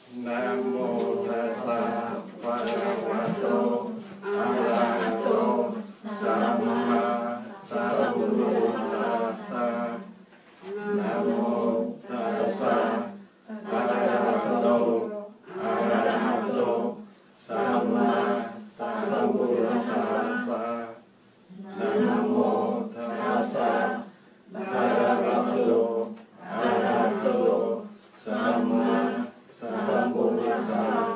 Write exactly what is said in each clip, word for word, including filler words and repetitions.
Nam mô Tassa Bhagavato Arahato Samma Sambuddhassa. Nam mô Tassa Bhagavato Arahato Samma Sambuddhassa. Nam mô Tassa Bhagavato Arahato Samma Sambuddhassa.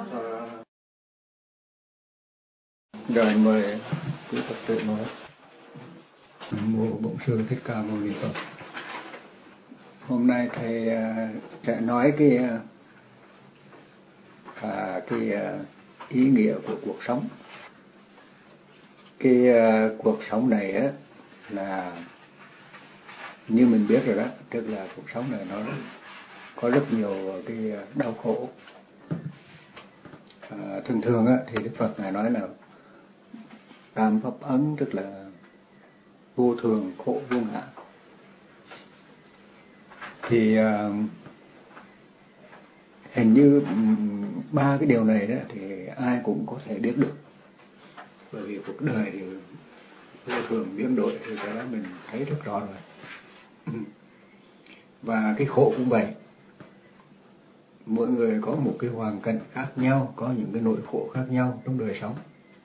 Rồi mời quý Phật tử nói. Nam mô Bổn Sư Thích Ca Mâu Ni Phật. Hôm nay thầy sẽ nói cái à, cái ý nghĩa của cuộc sống. Cái cuộc sống này á là như mình biết rồi đó, tức là cuộc sống này nó có rất nhiều cái đau khổ. À, thường thường á thì Đức Phật ngài nói là tam pháp ấn, tức là vô thường, khổ, vô ngã. Thì uh, hình như um, ba cái điều này đó thì ai cũng có thể biết được, bởi vì cuộc đời thì vô thường biến đổi thì cái đó mình thấy rất rõ rồi. Và cái khổ cũng vậy, mỗi người có một cái hoàn cảnh khác nhau, có những cái nỗi khổ khác nhau trong đời sống.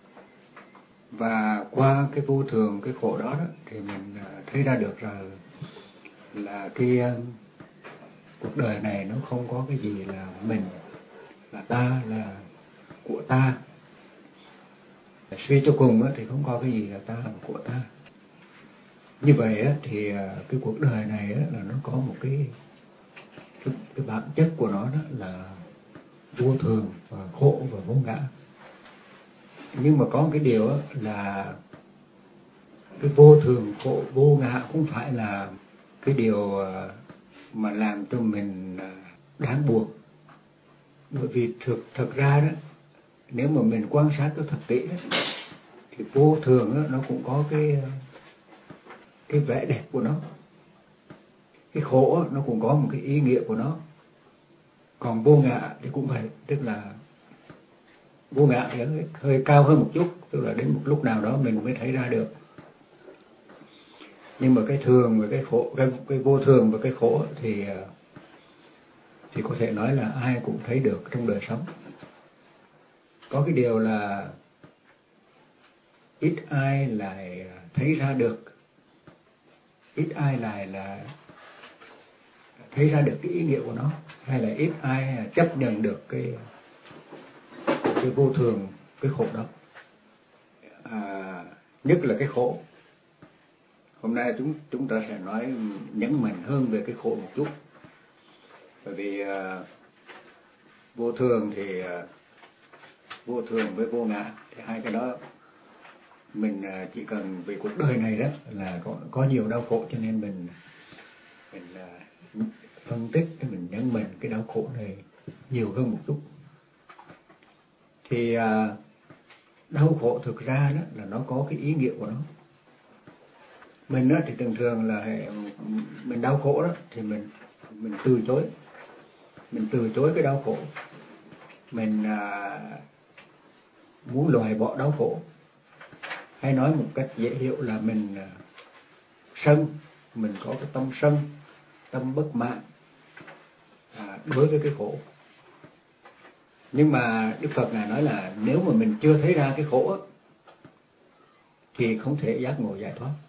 Và qua cái vô thường, cái khổ đó, đó thì mình thấy ra được rằng là cái uh, cuộc đời này nó không có cái gì là mình, là ta, là của ta. Suy cho cùng á, thì không có cái gì là ta, là của ta. Như vậy á, thì uh, cái cuộc đời này á, là nó có một cái, cái cái bản chất của nó đó là vô thường và khổ và vô ngã. Nhưng mà có cái điều là cái vô thường, khổ, vô ngã không phải là cái điều mà làm cho mình đáng buồn. Bởi vì thực, thực ra đó, nếu mà mình quan sát cho thật kỹ đó, thì vô thường đó, nó cũng có cái cái vẻ đẹp của nó. Cái khổ đó, nó cũng có một cái ý nghĩa của nó. Còn vô ngã thì cũng vậy, tức là vô ngã thì hơi, hơi cao hơn một chút, tức là đến một lúc nào đó mình mới thấy ra được. Nhưng mà cái thường và cái khổ, cái, cái vô thường và cái khổ thì thì có thể nói là ai cũng thấy được trong đời sống. Có cái điều là ít ai lại thấy ra được, ít ai lại là thấy ra được cái ý nghĩa của nó, hay là ít ai chấp nhận được cái cái vô thường, cái khổ đó. À, nhất là cái khổ. Hôm nay chúng chúng ta sẽ nói nhấn mạnh hơn về cái khổ một chút, bởi vì uh, vô thường thì uh, vô thường với vô ngã thì hai cái đó mình uh, chỉ cần vì cuộc đời này đó là có có nhiều đau khổ, cho nên mình mình uh, phân tích để mình nhấn mạnh cái đau khổ này nhiều hơn một chút. Thì uh, đau khổ thực ra đó là nó có cái ý nghĩa của nó. Mình đó thì thường thường là mình đau khổ đó thì mình mình từ chối, mình từ chối cái đau khổ, mình à, muốn loại bỏ đau khổ, hay nói một cách dễ hiểu là mình à, sân, mình có cái tâm sân, tâm bất mãn à, đối với cái khổ. Nhưng mà Đức Phật ngài nói là nếu mà mình chưa thấy ra cái khổ đó, thì không thể giác ngộ giải thoát.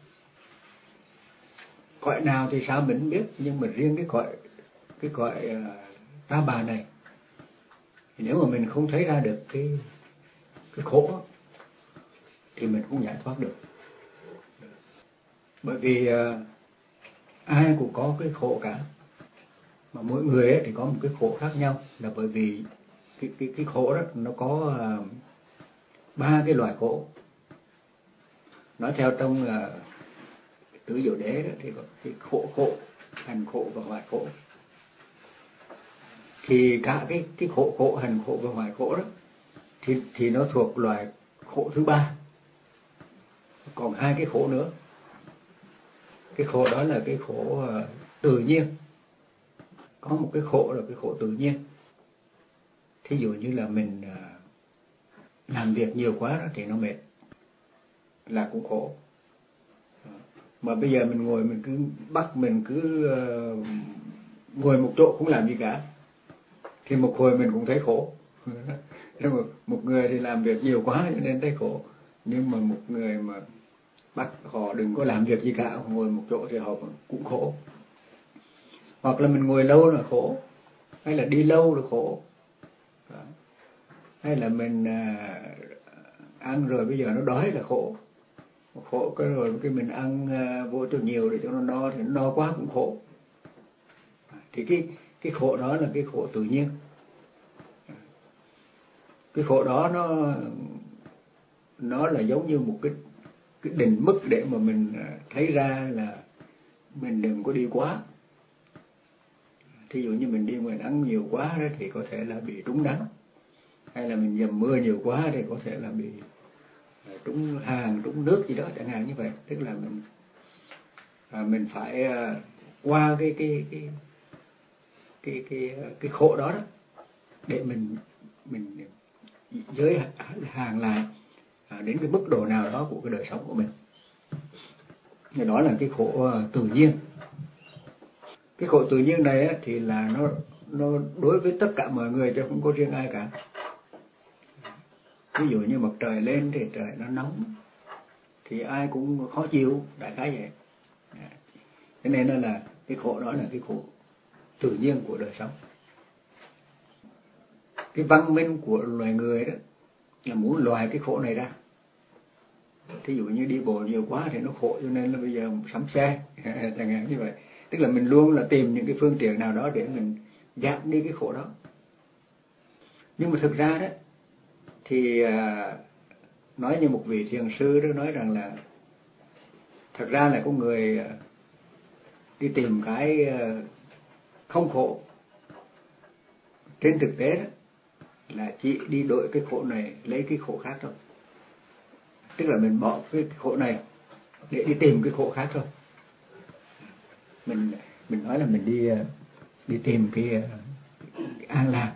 Cõi nào thì sao mình không biết, nhưng mà riêng cái cõi cái cõi uh, ta bà này, thì nếu mà mình không thấy ra được cái cái khổ thì mình không giải thoát được. Bởi vì uh, ai cũng có cái khổ cả, mà mỗi người ấy thì có một cái khổ khác nhau, là bởi vì cái cái cái khổ đó nó có uh, ba cái loại khổ. Nói theo trong uh, tứ diệu đế đó thì có cái khổ khổ, hành khổ và hoại khổ. Thì cả cái cái khổ khổ, hành khổ và hoại khổ đó thì thì nó thuộc loại khổ thứ ba. Còn hai cái khổ nữa. Cái khổ đó là cái khổ uh, tự nhiên. Có một cái khổ là cái khổ tự nhiên. thí dụ như là mình làm việc nhiều quá đó thì nó mệt, là cũng khổ. Mà bây giờ mình ngồi mình cứ bắt mình cứ uh, ngồi một chỗ không làm gì cả thì một hồi mình cũng thấy khổ. một, một người thì làm việc nhiều quá cho nên thấy khổ, nhưng mà một người mà bắt họ đừng có làm việc gì cả, ngồi một chỗ thì họ cũng khổ. Hoặc là mình ngồi lâu là khổ, hay là đi lâu là khổ, hay là mình uh, ăn rồi bây giờ nó đói là khổ. Khổ cái rồi cái mình ăn uh, vô cho nhiều để cho nó no thì nó no quá cũng khổ. Thì cái cái khổ đó là cái khổ tự nhiên. Cái khổ đó nó nó là giống như một cái cái định mức để mà mình thấy ra là mình đừng có đi quá. Thí dụ như mình đi ngoài nắng nhiều quá đó thì có thể là bị trúng nắng, hay là mình dầm mưa nhiều quá thì có thể là bị trúng hàng, trúng nước gì đó chẳng hạn như vậy. Tức là mình à, mình phải à, qua cái cái cái cái cái cái khổ đó đó để mình mình giới hạn lại à, đến cái mức độ nào đó của cái đời sống của mình. Thì đó là cái khổ uh, tự nhiên. Cái khổ tự nhiên này á, thì là nó nó đối với tất cả mọi người chứ không có riêng ai cả. Ví dụ như mặt trời lên thì trời nó nóng thì ai cũng khó chịu, đại khái vậy. Cho nên là cái khổ đó là cái khổ tự nhiên của đời sống. Cái văn minh của loài người đó là muốn loại cái khổ này ra. Thí dụ như đi bộ nhiều quá thì nó khổ, cho nên là bây giờ sắm xe chẳng hạn như vậy. Tức là mình luôn là tìm những cái phương tiện nào đó để mình giảm đi cái khổ đó. Nhưng mà thực ra đó thì à, nói như một vị thiền sư đó nói rằng là thật ra là có người đi tìm cái không khổ, trên thực tế đó là chỉ đi đổi cái khổ này lấy cái khổ khác thôi. Tức là mình bỏ cái khổ này để đi tìm cái khổ khác thôi. Mình mình nói là mình đi đi tìm cái, cái an lạc,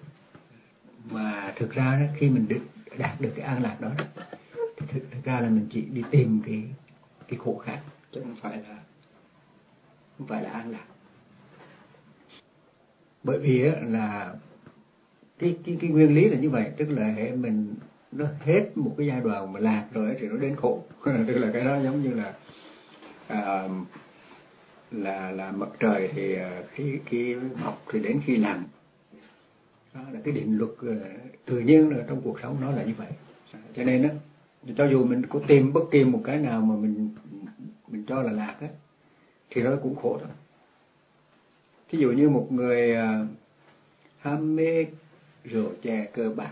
mà thực ra đó, khi mình được đạt được cái an lạc đó thì thực, thực ra là mình chỉ đi tìm cái cái khổ khác chứ không phải là không phải là an lạc. Bởi vì là cái cái cái nguyên lý là như vậy, tức là hệ mình nó hết một cái giai đoạn mà lạc rồi thì nó đến khổ. Tức là cái đó giống như là à, là là mặt trời thì khi khi mọc thì đến khi lặn. Đó là cái định luật uh, tự nhiên là trong cuộc sống nó là như vậy. Cho nên đó, cho dù mình có tìm bất kỳ một cái nào mà mình mình cho là lạc á thì nó cũng khổ thôi. Ví dụ như một người uh, ham mê rượu chè cờ bạc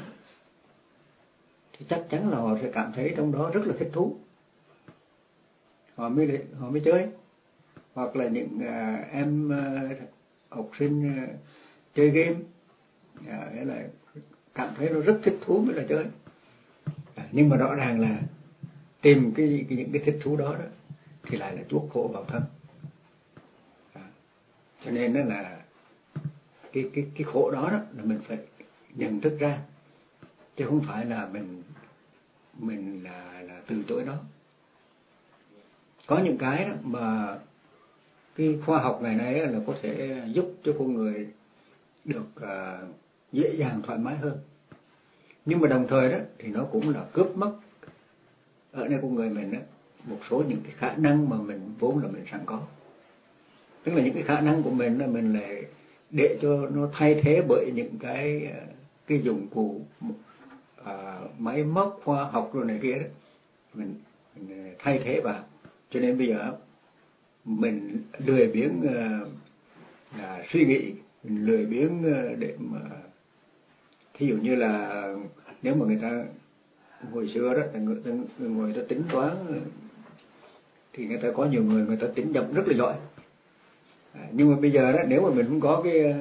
thì chắc chắn là họ sẽ cảm thấy trong đó rất là thích thú, họ mới họ mới chơi. Hoặc là những uh, em uh, học sinh uh, chơi game, uh, là cảm thấy nó rất thích thú mới là chơi. À, nhưng mà rõ ràng là tìm cái, cái những cái thích thú đó đó thì lại là chuốc khổ vào thân. À, cho nên đó là cái cái cái khổ đó đó là mình phải nhận thức ra, chứ không phải là mình mình là là từ chối nó. Có những cái đó mà cái khoa học ngày nay là có thể giúp cho con người được uh, dễ dàng thoải mái hơn, nhưng mà đồng thời đó thì nó cũng là cướp mất ở nơi con người mình đó một số những cái khả năng mà mình vốn là mình sẵn có. Tức là những cái khả năng của mình là mình lại để cho nó thay thế bởi những cái cái dụng cụ uh, máy móc khoa học rồi này kia đó, mình, mình thay thế vào. Cho nên bây giờ mình lười biếng uh, là suy nghĩ, mình lười biếng uh, để mà thí dụ như là nếu mà người ta hồi xưa đó người ta, người ta tính toán thì người ta có nhiều người người ta tính nhầm rất là giỏi. À, nhưng mà bây giờ đó nếu mà mình không có cái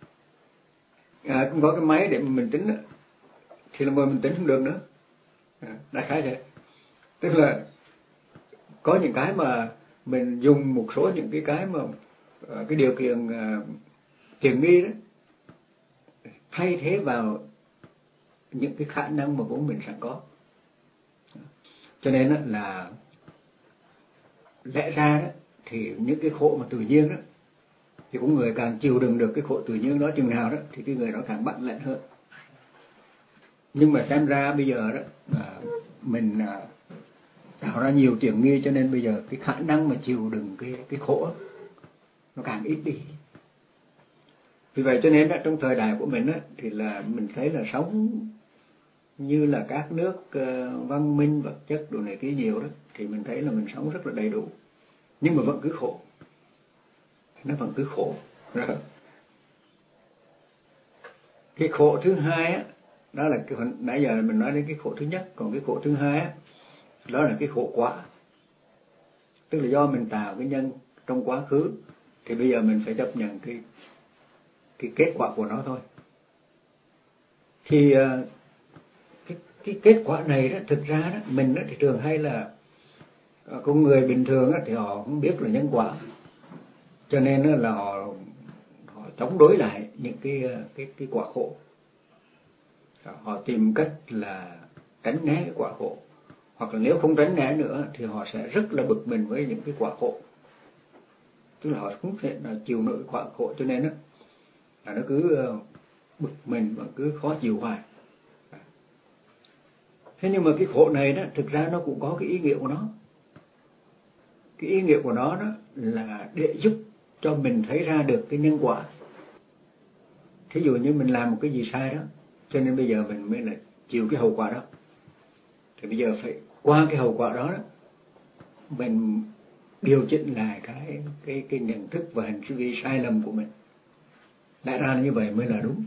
à, không có cái máy để mà mình tính đó, thì là mình tính không được nữa. À, đại khái vậy. Tức là có những cái mà mình dùng một số những cái cái mà cái điều kiện uh, tiện nghi đó thay thế vào những cái khả năng mà vốn mình sẵn có. Cho nên là lẽ ra đó thì những cái khổ mà tự nhiên đó thì cũng người càng chịu đựng được cái khổ tự nhiên đó chừng nào đó thì cái người đó càng bản lĩnh hơn. Nhưng mà xem ra bây giờ đó mình tạo ra nhiều chuyện nghi, cho nên bây giờ cái khả năng mà chịu đựng cái cái khổ nó càng ít đi. Vì vậy cho nên đó, trong thời đại của mình đó, thì là mình thấy là sống như là các nước uh, văn minh vật chất đồ này kia nhiều đó, thì mình thấy là mình sống rất là đầy đủ, nhưng mà vẫn cứ khổ, nó vẫn cứ khổ. Cái khổ thứ hai á, đó là cái nãy giờ mình nói đến cái khổ thứ nhất, còn cái khổ thứ hai á, đó là cái khổ quả. Tức là do mình tạo cái nhân trong quá khứ, thì bây giờ mình phải chấp nhận cái cái kết quả của nó thôi. Thì cái cái kết quả này đó, thực ra đó mình đó, thì thường hay là con người bình thường đó, thì họ không biết là nhân quả, cho nên đó là họ họ chống đối lại những cái cái cái quả khổ. Họ tìm cách là tránh né cái quả khổ, hoặc là nếu không tránh né nữa thì họ sẽ rất là bực mình với những cái quả khổ, tức là họ không thể là chịu nổi quả khổ, cho nên đó là nó cứ bực mình và cứ khó chịu hoài. Thế nhưng mà cái khổ này đó thực ra nó cũng có cái ý nghĩa của nó. Cái ý nghĩa của nó đó là để giúp cho mình thấy ra được cái nhân quả. Thí dụ như mình làm một cái gì sai đó, cho nên bây giờ mình mới là chịu cái hậu quả đó. Thì bây giờ phải qua cái hậu quả đó, đó mình điều chỉnh lại cái cái cái nhận thức và hành vi sai lầm của mình. Lẽ ra là như vậy mới là đúng.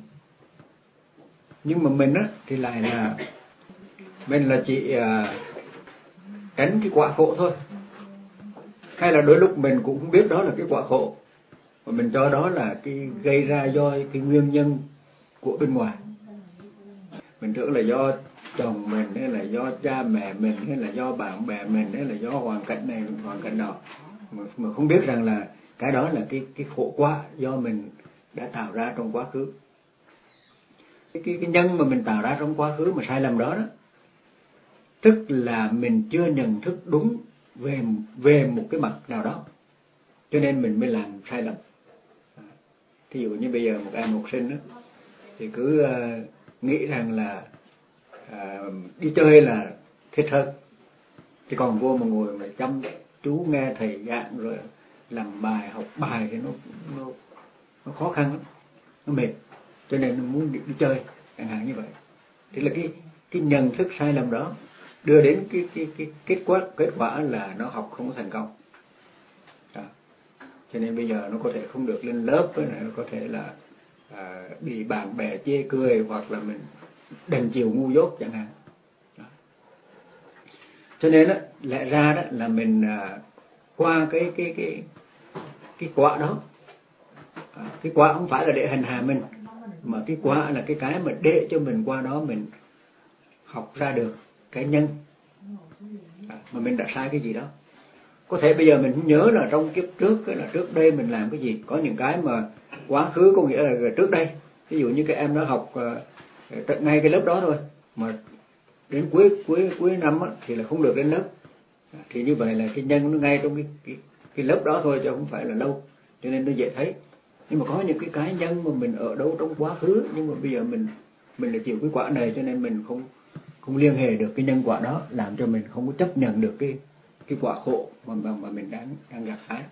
Nhưng mà mình á thì lại là mình là chỉ à, tránh cái quả khổ thôi. Hay là đôi lúc mình cũng không biết đó là cái quả khổ, mà mình cho đó là cái gây ra do cái nguyên nhân của bên ngoài. Mình tưởng là do chồng mình, hay là do cha mẹ mình, hay là do bạn bè mình, hay là do hoàn cảnh này hoàn cảnh nọ, mà, mà không biết rằng là cái đó là cái cái khổ quả do mình đã tạo ra trong quá khứ. Cái cái, cái nhân mà mình tạo ra trong quá khứ mà sai lầm đó đó, tức là mình chưa nhận thức đúng về về một cái mặt nào đó, cho nên mình mới làm sai lầm. Thí dụ như bây giờ một em học sinh đó, thì cứ uh, nghĩ rằng là uh, đi chơi là thích hơn, thì còn vô mà ngồi mà chăm chú nghe thầy giảng rồi làm bài học bài thì nó nó, nó khó khăn lắm, nó mệt, cho nên nó muốn đi, đi chơi chẳng hạn như vậy. Thì là cái cái nhận thức sai lầm đó đưa đến cái cái cái kết quả kết quả là nó học không có thành công. Đó. Cho nên bây giờ nó có thể không được lên lớp, nó có thể là à, bị bạn bè chê cười, hoặc là mình đành chịu ngu dốt chẳng hạn. Đó. Cho nên đó, lẽ ra đó là mình à, qua cái cái cái cái quả đó, à, cái quả không phải là để hành hạ mình, mà cái quả là cái cái mà để cho mình qua đó mình học ra được cái nhân à, mà mình đã sai cái gì đó. Có thể bây giờ mình không nhớ là trong kiếp trước cái là trước đây mình làm cái gì, có những cái mà quá khứ có nghĩa là trước đây. Ví dụ như cái em đó học uh, ngay cái lớp đó thôi, mà đến cuối cuối cuối năm á, thì là không được đến lớp, thì như vậy là cái nhân nó ngay trong cái cái, cái lớp đó thôi, chứ không phải là lâu, cho nên nó dễ thấy. Nhưng mà có những cái cá nhân mà mình ở đâu trong quá khứ, nhưng mà bây giờ mình mình là chịu cái quả này, cho nên mình không không liên hệ được cái nhân quả đó, làm cho mình không có chấp nhận được cái cái quả khổ mà mà, mà mình đang đang gặp phải.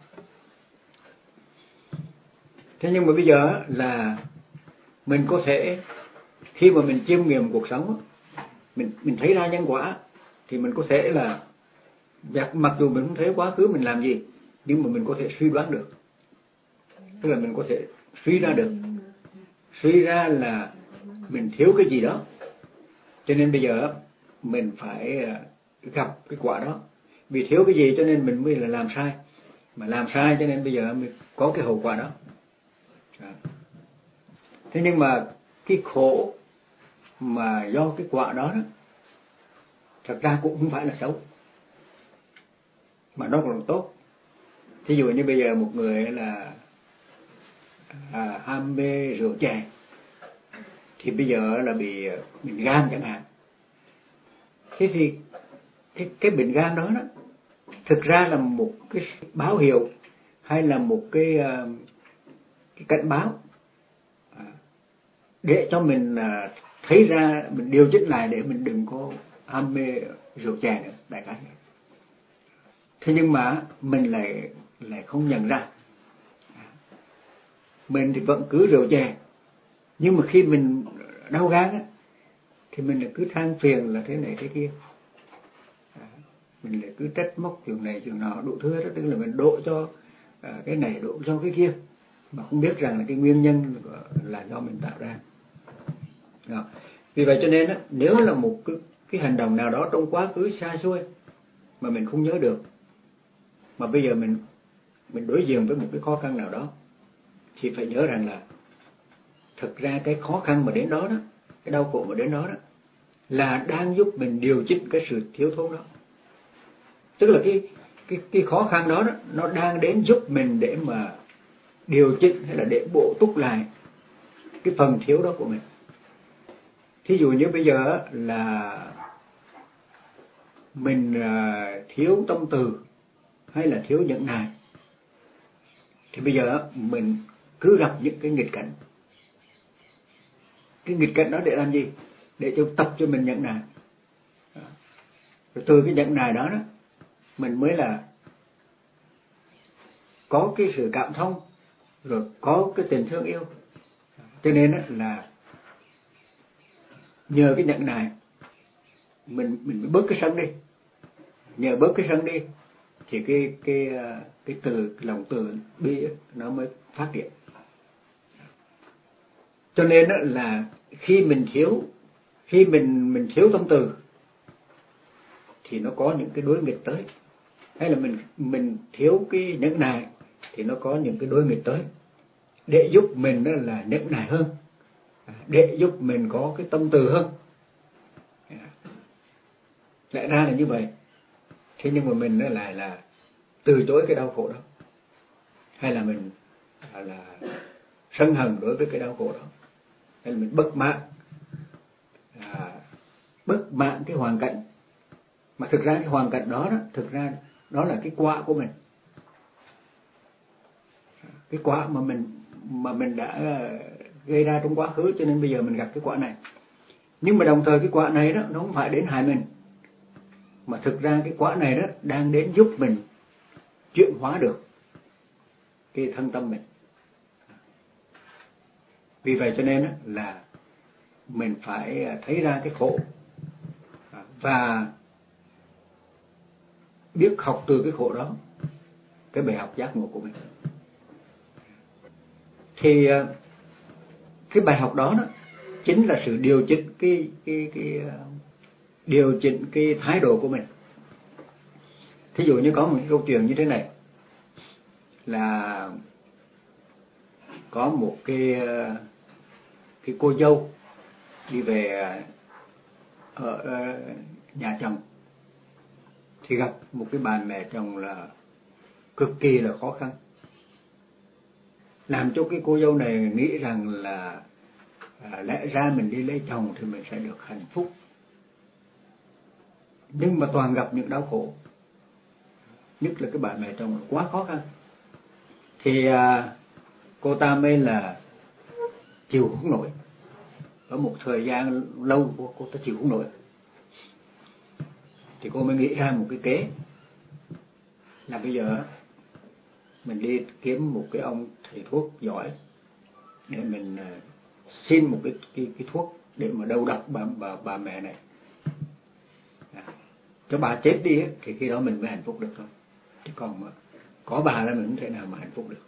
Thế nhưng mà bây giờ là mình có thể khi mà mình chiêm nghiệm cuộc sống, mình mình thấy ra nhân quả, thì mình có thể là mặc dù mình không thấy quá khứ mình làm gì, nhưng mà mình có thể suy đoán được, tức là mình có thể suy ra được, suy ra là mình thiếu cái gì đó, cho nên bây giờ mình phải gặp cái quả đó. Vì thiếu cái gì cho nên mình mới là làm sai, mà làm sai cho nên bây giờ mình có cái hậu quả đó. À. Thế nhưng mà cái khổ mà do cái quả đó, đó thật ra cũng không phải là xấu, mà nó còn tốt. Thí dụ như bây giờ một người là à, ham mê rượu chè, thì bây giờ là bị bệnh gan chẳng hạn. Thế thì cái, cái bệnh gan đó đó thực ra là một cái báo hiệu hay là một cái, uh, cái cảnh báo để cho mình uh, thấy ra, mình điều chỉnh lại để mình đừng có ham mê rượu chè nữa, đại khái. Thế nhưng mà mình lại lại không nhận ra, mình thì vẫn cứ rượu chè, nhưng mà khi mình đau gan á thì mình lại cứ than phiền là thế này thế kia, mình lại cứ trách móc chuyện này chuyện nọ đủ thứ đó, tức là mình đổ cho cái này đổ cho cái kia mà không biết rằng là cái nguyên nhân là do mình tạo ra. Đó. Vì vậy cho nên á, nếu là một cái, cái hành động nào đó trong quá khứ xa xôi mà mình không nhớ được, mà bây giờ mình mình đối diện với một cái khó khăn nào đó, thì phải nhớ rằng là thực ra cái khó khăn mà đến đó đó, cái đau khổ mà đến đó đó là đang giúp mình điều chỉnh cái sự thiếu thốn đó. Tức là cái cái cái khó khăn đó, đó nó đang đến giúp mình để mà điều chỉnh hay là để bổ túc lại cái phần thiếu đó của mình. Thí dụ như bây giờ là mình thiếu tâm từ hay là thiếu nhẫn nại, thì bây giờ mình cứ gặp những cái nghịch cảnh. Cái nghịch cảnh đó để làm gì? Để cho tập cho mình nhẫn nại. Rồi từ cái nhẫn nại đó đó mình mới là có cái sự cảm thông, rồi có cái tình thương yêu. Cho nên là nhờ cái nhẫn nại mình mình bớt cái sân đi, nhờ bớt cái sân đi thì cái cái cái từ cái lòng từ bi nó mới phát triển. Cho nên là khi mình thiếu khi mình mình thiếu tâm từ thì nó có những cái đối nghịch tới, hay là mình mình thiếu cái nhẫn nại thì nó có những cái đối nghịch tới để giúp mình đó là nhẫn nại hơn, để giúp mình có cái tâm từ hơn. Lẽ ra là như vậy. Thế nhưng mà mình nó lại là từ chối cái đau khổ đó, hay là mình là sân hận đối với cái đau khổ đó, hay là mình bất mãn à, bất mãn cái hoàn cảnh. Mà thực ra cái hoàn cảnh đó, đó thực ra đó là cái quả của mình, cái quả mà mình mà mình đã gây ra trong quá khứ, cho nên bây giờ mình gặp cái quả này. Nhưng mà đồng thời cái quả này đó nó không phải đến hại mình, mà thực ra cái quả này đó đang đến giúp mình chuyển hóa được cái thân tâm mình. Vì vậy cho nên là mình phải thấy ra cái khổ và biết học từ cái khổ đó cái bài học giác ngộ của mình. Thì cái bài học đó đó chính là sự điều chỉnh cái cái cái điều chỉnh cái thái độ của mình. Thí dụ như có một câu chuyện như thế này, là có một cái cái cô dâu đi về ở nhà chồng, thì gặp một cái bà mẹ chồng là cực kỳ là khó khăn, làm cho cái cô dâu này nghĩ rằng là à, lẽ ra mình đi lấy chồng thì mình sẽ được hạnh phúc, nhưng mà toàn gặp những đau khổ, nhất là cái bà mẹ chồng quá khó khăn. Thì à, cô ta mới là chịu không nổi. Ở một thời gian lâu cô, cô ta chịu không nổi, thì cô mới nghĩ ra một cái kế là bây giờ mình đi kiếm một cái ông thầy thuốc giỏi để mình xin một cái cái, cái thuốc để mà đầu độc bà bà bà mẹ này, à, cho bà chết đi ấy, thì khi đó mình mới hạnh phúc được thôi. Chứ còn mà có bà là mình không thể nào mà hạnh phúc được.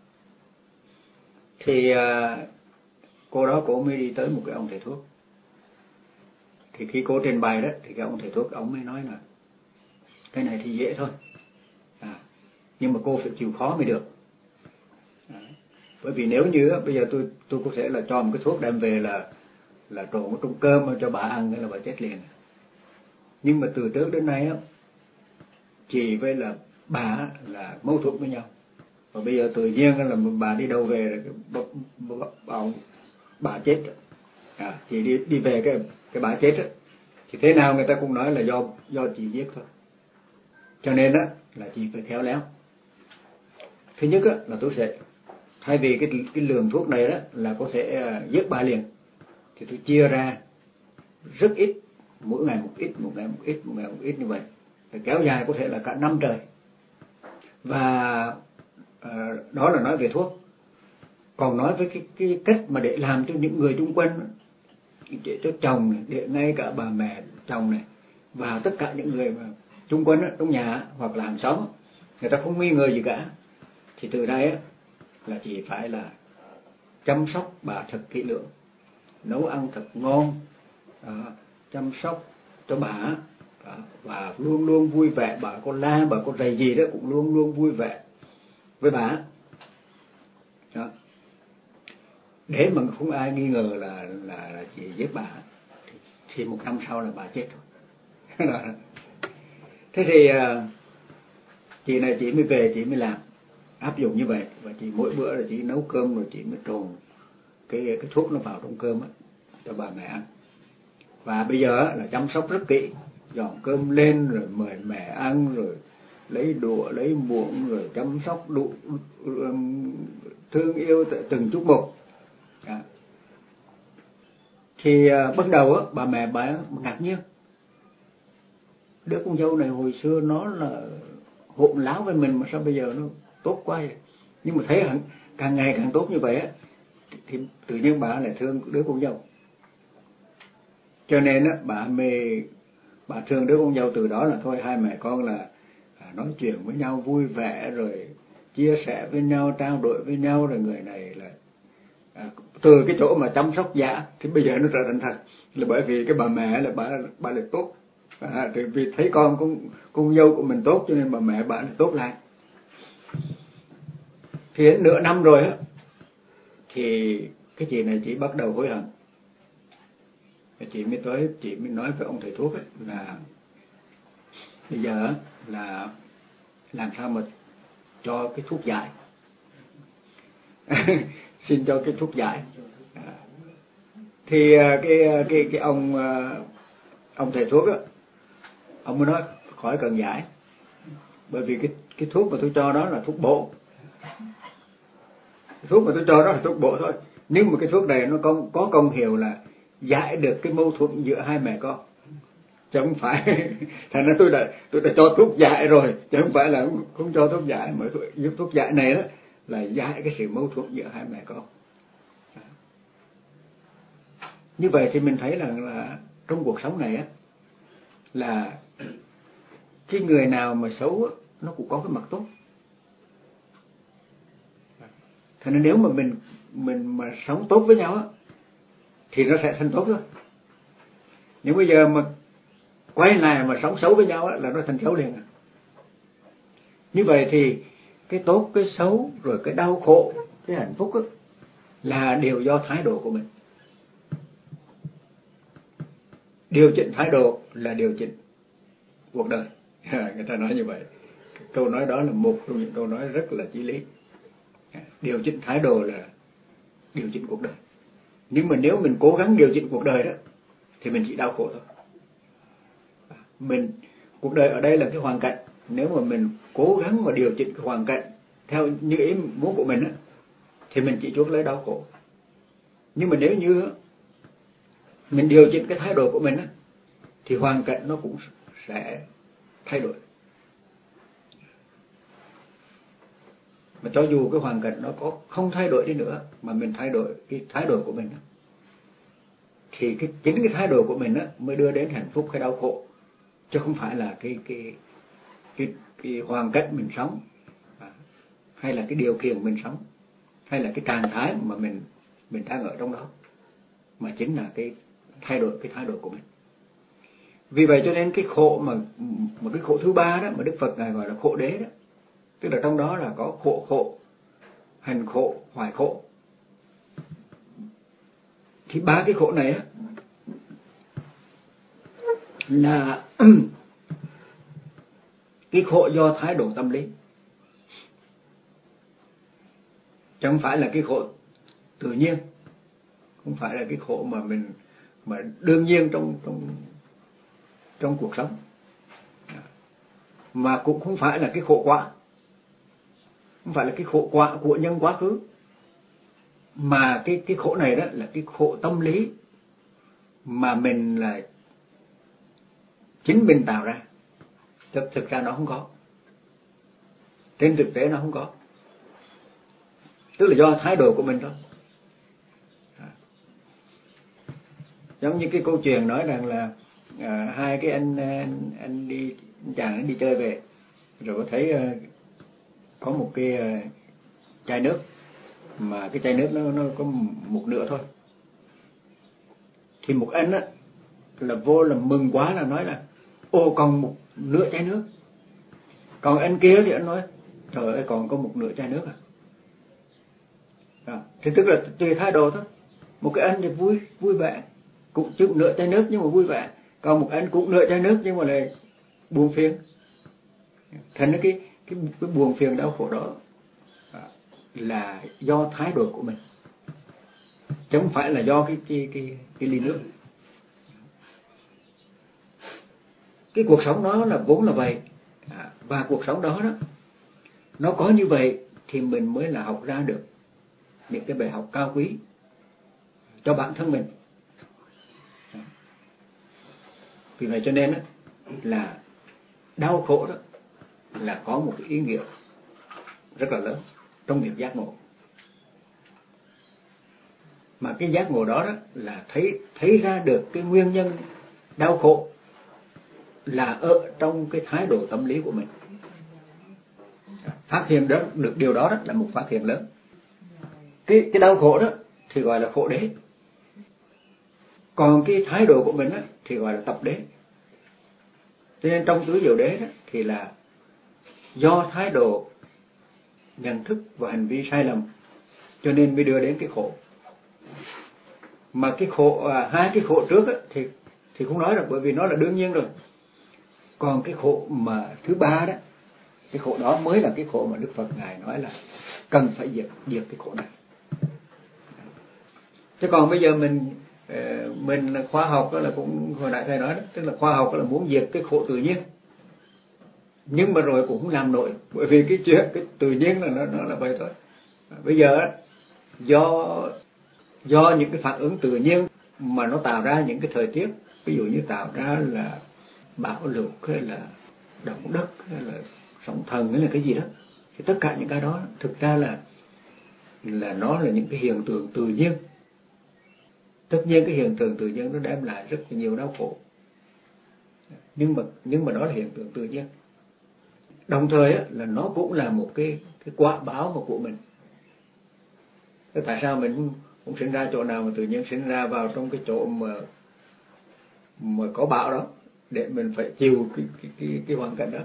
Thì à, cô đó cô mới đi tới một cái ông thầy thuốc. Thì khi cô trình bày đó thì cái ông thầy thuốc ông mới nói là cái này thì dễ thôi, à, nhưng mà cô phải chịu khó mới được. À, bởi vì nếu như bây giờ tôi tôi có thể là cho một cái thuốc đem về là là trộn ở trong cơm cho bà ăn là bà chết liền. Nhưng mà từ trước đến nay á, chị với là bà là mâu thuẫn với nhau, và bây giờ tự nhiên là bà đi đâu về rồi bà, bà, bà, bà chết rồi. À, chị đi đi về cái cái bà chết á, thì thế nào người ta cũng nói là do do chị giết thôi. Cho nên á là chị phải khéo léo. Thứ nhất á là tôi sẽ thay vì cái cái lượng thuốc này đó là có thể uh, giết bà liền, thì tôi chia ra rất ít, mỗi ngày một ít, một ngày một ít, một ngày một ít như vậy, để kéo dài có thể là cả năm trời. Và uh, đó là nói về thuốc. Còn nói với cái cái cách mà để làm cho những người xung quanh, để cho chồng này, để ngay cả bà mẹ chồng này và tất cả những người mà xung quanh trong nhà hoặc là hàng xóm, người ta không nghi ngờ gì cả, thì từ đây á là chỉ phải là chăm sóc bà thật kỹ lưỡng, nấu ăn thật ngon, à, chăm sóc cho bà, à, và luôn luôn vui vẻ. Bà có la, bà có rầy gì đó cũng luôn luôn vui vẻ với bà đó. Để mà không ai nghi ngờ là là, là chị giết bà, thì, thì một năm sau là bà chết thôi. Thế thì chị này chị mới về, chị mới làm áp dụng như vậy, và chị mỗi bữa là chị nấu cơm rồi chị mới trộn cái cái thuốc nó vào trong cơm á cho bà mẹ ăn. Và bây giờ là chăm sóc rất kỹ, dọn cơm lên rồi mời mẹ ăn, rồi lấy đũa lấy muỗng, rồi chăm sóc đủ, thương yêu từng chút một. À. Thì uh, bắt đầu á bà mẹ bà ngạc nhiên, đứa con dâu này hồi xưa nó là hỗn láo với mình mà sao bây giờ nó tốt quá vậy. Nhưng mà thấy hẳn càng ngày càng tốt như vậy á, thì tự nhiên bà lại thương đứa con dâu. Cho nên á bà mê bà thương đứa con dâu. Từ đó là thôi hai mẹ con là à, nói chuyện với nhau vui vẻ, rồi chia sẻ với nhau, trao đổi với nhau. Rồi người này là à, từ cái chỗ mà chăm sóc giả thì bây giờ nó trở thành thật, là bởi vì cái bà mẹ là bà bà là tốt, à, thì vì thấy con con con dâu của mình tốt cho nên bà mẹ bà là tốt lại. Thì đến nửa năm rồi á thì cái chị này chị bắt đầu hối hận. Chị mới tới, chị mới nói với ông thầy thuốc ấy, là bây giờ là làm sao mà cho cái thuốc giải. Xin cho cái thuốc giải. À, thì cái cái cái ông ông thầy thuốc á, ông mới nói khỏi cần giải, bởi vì cái cái thuốc mà tôi cho đó là thuốc bổ. Thuốc mà tôi cho đó là thuốc bổ thôi, nhưng mà cái thuốc này nó có có công hiệu là giải được cái mâu thuẫn giữa hai mẹ con, chứ không phải thành ra tôi đã tôi đã cho thuốc giải rồi, chứ không phải là không, không cho thuốc giải, mà thuốc, thuốc giải này đó là giải cái sự mâu thuẫn giữa hai mẹ con. Như vậy thì mình thấy rằng là, là trong cuộc sống này á, là cái người nào mà xấu á, nó cũng có cái mặt tốt. Thành nên nếu mà mình mình mà sống tốt với nhau á, thì nó sẽ thành tốt thôi. Nhưng bây giờ mà quay lại mà sống xấu với nhau á, là nó thành xấu liền à. Như vậy thì cái tốt, cái xấu, rồi cái đau khổ, cái hạnh phúc á, là đều do thái độ của mình. Điều chỉnh thái độ là điều chỉnh cuộc đời. Người ta nói như vậy. Câu nói đó là một trong những câu nói rất là chí lý. Điều chỉnh thái độ là điều chỉnh cuộc đời. Nhưng mà nếu mình cố gắng điều chỉnh cuộc đời đó, thì mình chỉ đau khổ thôi. Mình cuộc đời ở đây là cái hoàn cảnh. Nếu mà mình cố gắng mà điều chỉnh cái hoàn cảnh theo như ý muốn của mình á, thì mình chỉ chuốc lấy đau khổ. Nhưng mà nếu như mình điều chỉnh cái thái độ của mình á, thì hoàn cảnh nó cũng sẽ thay đổi. Mà cho dù cái hoàn cảnh nó có không thay đổi đi nữa, mà mình thay đổi cái thái độ của mình á, thì cái chính cái thái độ của mình á mới đưa đến hạnh phúc hay đau khổ, chứ không phải là cái cái cái cái hoàn cảnh mình sống, hay là cái điều kiện mình sống, hay là cái trạng thái mà mình mình đang ở trong đó, mà chính là cái thay đổi cái thái độ của mình. Vì vậy cho nên cái khổ mà mà cái khổ thứ ba đó mà Đức Phật ngài gọi là khổ đế đó, tức là trong đó là có khổ khổ, hành khổ, hoại khổ. Thì ba cái khổ này á là cái khổ do thái độ tâm lý, chứ không phải là cái khổ tự nhiên. không phải là cái khổ mà mình mà đương nhiên trong trong trong cuộc sống, mà cũng không phải là cái khổ quả, không phải là cái khổ quả của nhân quá khứ, mà cái cái khổ này đó là cái khổ tâm lý mà mình là chính mình tạo ra. Thực thực ra nó không có, trên thực tế nó không có, tức là do thái độ của mình thôi. Giống như cái câu chuyện nói rằng là à, hai cái anh anh, anh đi anh chàng anh đi chơi về rồi có thấy uh, có một cái uh, chai nước, mà cái chai nước nó nó có một nửa thôi, thì một anh á là vô là mừng quá, là nói là ô còn một nửa chai nước. Còn anh kia thì anh nói trời ơi còn có một nửa chai nước à. À, thì tức là tùy thái độ thôi. Một cái anh thì vui vui vẻ cũng chịu nửa chai nước nhưng mà vui vẻ, còn một anh cũng nửa chai nước nhưng mà lại buồn phiền. Thành ra cái cái cái buồn phiền đau khổ đó là do thái độ của mình, chứ không phải là do cái cái cái cái ly nước. Cái cuộc sống đó là vốn là vậy, à, và cuộc sống đó đó nó có như vậy thì mình mới là học ra được những cái bài học cao quý cho bản thân mình. Vì vậy cho nên đó, là đau khổ đó là có một cái ý nghĩa rất là lớn trong việc giác ngộ. Mà cái giác ngộ đó, đó là thấy thấy ra được cái nguyên nhân đau khổ là ở trong cái thái độ tâm lý của mình. Phát hiện đó, được điều đó, đó là một phát hiện lớn. Cái cái đau khổ đó thì gọi là khổ đế, còn cái thái độ của mình đó, thì gọi là tập đế. Cho nên trong tứ diệu đế đó, thì là do thái độ nhận thức và hành vi sai lầm cho nên mới đưa đến cái khổ. Mà cái khổ à, hai cái khổ trước đó, thì thì không nói rồi, bởi vì nó là đương nhiên rồi. Còn cái khổ mà thứ ba đó, cái khổ đó mới là cái khổ mà Đức Phật ngài nói là cần phải diệt diệt cái khổ này. Chứ còn bây giờ mình mình khoa học đó là cũng hồi nãy thầy nói đó, tức là khoa học đó là muốn diệt cái khổ tự nhiên, nhưng mà rồi cũng không làm nổi, bởi vì cái chuyện cái tự nhiên là nó nó là vậy thôi. Bây giờ do do những cái phản ứng tự nhiên mà nó tạo ra những cái thời tiết, ví dụ như tạo ra là bão lụt hay là động đất hay là sóng thần hay là cái gì đó, thì tất cả những cái đó thực ra là là nó là những cái hiện tượng tự nhiên. Tất nhiên cái hiện tượng tự nhiên nó đem lại rất là nhiều đau khổ, nhưng mà nhưng mà đó là hiện tượng tự nhiên. Đồng thời á, là nó cũng là một cái cái quả báo mà của mình. Thế tại sao mình không, không sinh ra chỗ nào mà tự nhiên sinh ra vào trong cái chỗ mà mà có bão đó để mình phải chịu cái cái cái, cái hoàn cảnh đó?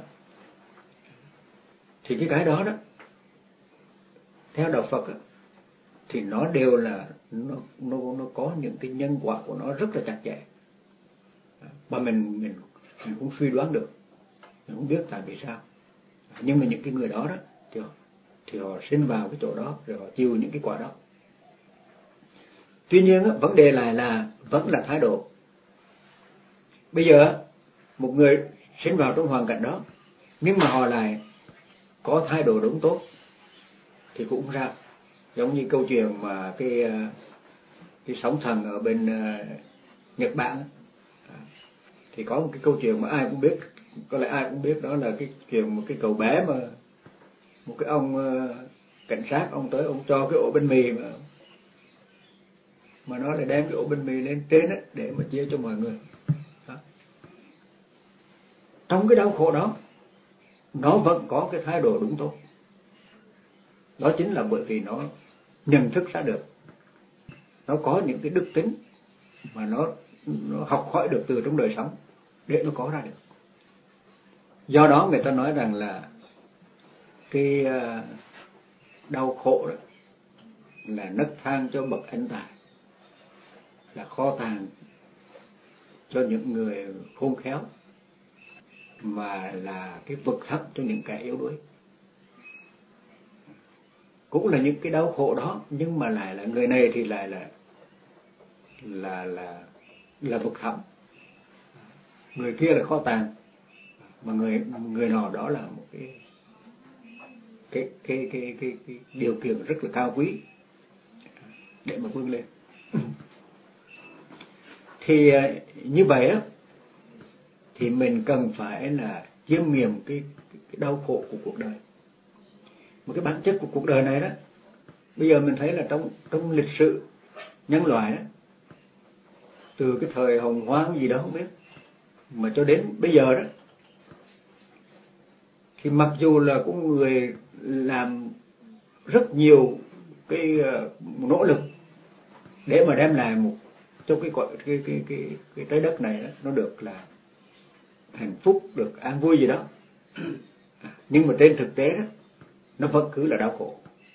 Thì cái cái đó đó theo đạo Phật á, thì nó đều là nó nó nó có những cái nhân quả của nó rất là chặt chẽ, mà mình mình mình cũng suy đoán được, mình không biết tại vì sao. Nhưng mà những cái người đó đó thì họ, thì họ sinh vào cái chỗ đó rồi họ chịu những cái quả đó. Tuy nhiên á, vấn đề lại là vẫn là thái độ. Bây giờ một người sinh vào trong hoàn cảnh đó nhưng mà họ lại có thái độ đúng tốt thì cũng không sao. Giống như câu chuyện mà cái cái sóng thần ở bên uh, Nhật Bản, thì có một cái câu chuyện mà ai cũng biết, có lẽ ai cũng biết, đó là cái chuyện một cái cậu bé mà một cái ông uh, cảnh sát ông tới ông cho cái ổ bánh mì mà mà nó lại đem cái ổ bánh mì lên trên á để mà chia cho mọi người. Đó. Trong cái đau khổ đó nó vẫn có cái thái độ đúng tốt. Đó chính là bởi vì nó nhận thức ra được, nó có những cái đức tính mà nó nó học hỏi được từ trong đời sống để nó có ra được. Do đó người ta nói rằng là cái đau khổ đó là nấc thang cho bậc anh tài, là kho tàng cho những người khôn khéo, mà là cái vực thẳm cho những kẻ yếu đuối. Cũng là những cái đau khổ đó, nhưng mà lại là người này thì lại là là là là vực thẳm, người kia là kho tàng, mà người người nào đó là một cái cái cái cái cái, cái điều kiện rất là cao quý để mà vươn lên. Thì như vậy á, thì mình cần phải là chiêm nghiệm cái, cái đau khổ của cuộc đời. Một cái bản chất của cuộc đời này đó, bây giờ mình thấy là trong trong lịch sử nhân loại đó, từ cái thời hồng hoang gì đó không biết, mà cho đến bây giờ đó, thì mặc dù là có người làm rất nhiều cái nỗ lực để mà đem lại một cho cái cái cái cái cái, cái trái đất này đó, nó được là hạnh phúc, được an vui gì đó, nhưng mà trên thực tế đó, nó vẫn cứ là đau khổ,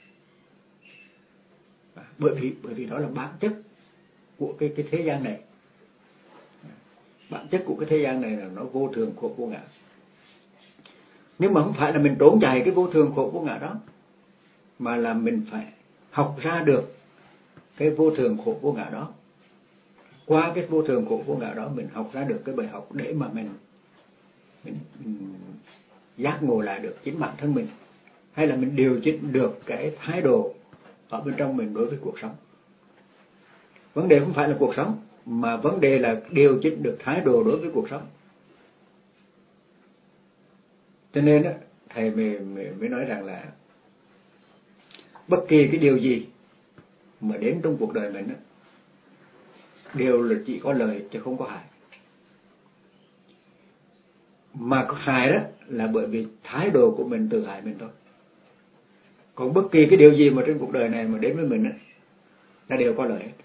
bởi vì bởi vì đó là bản chất của cái cái thế gian này. Bản chất của cái thế gian này là nó vô thường khổ vô ngã. Nhưng mà không phải là mình trốn chạy cái vô thường khổ vô ngã đó, mà là mình phải học ra được cái vô thường khổ vô ngã đó. Qua cái vô thường khổ vô ngã đó, mình học ra được cái bài học để mà mình mình, mình giác ngộ lại được chính bản thân mình, hay là mình điều chỉnh được cái thái độ ở bên trong mình đối với cuộc sống. Vấn đề không phải là cuộc sống, mà vấn đề là điều chỉnh được thái độ đối với cuộc sống. Cho nên á, thầy mới, mới, mới nói rằng là bất kỳ cái điều gì mà đến trong cuộc đời mình á, đều là chỉ có lợi chứ không có hại. Mà có hại đó là bởi vì thái độ của mình tự hại mình thôi. Còn bất kỳ cái điều gì mà trên cuộc đời này mà đến với mình á, nó đều có lợi hết.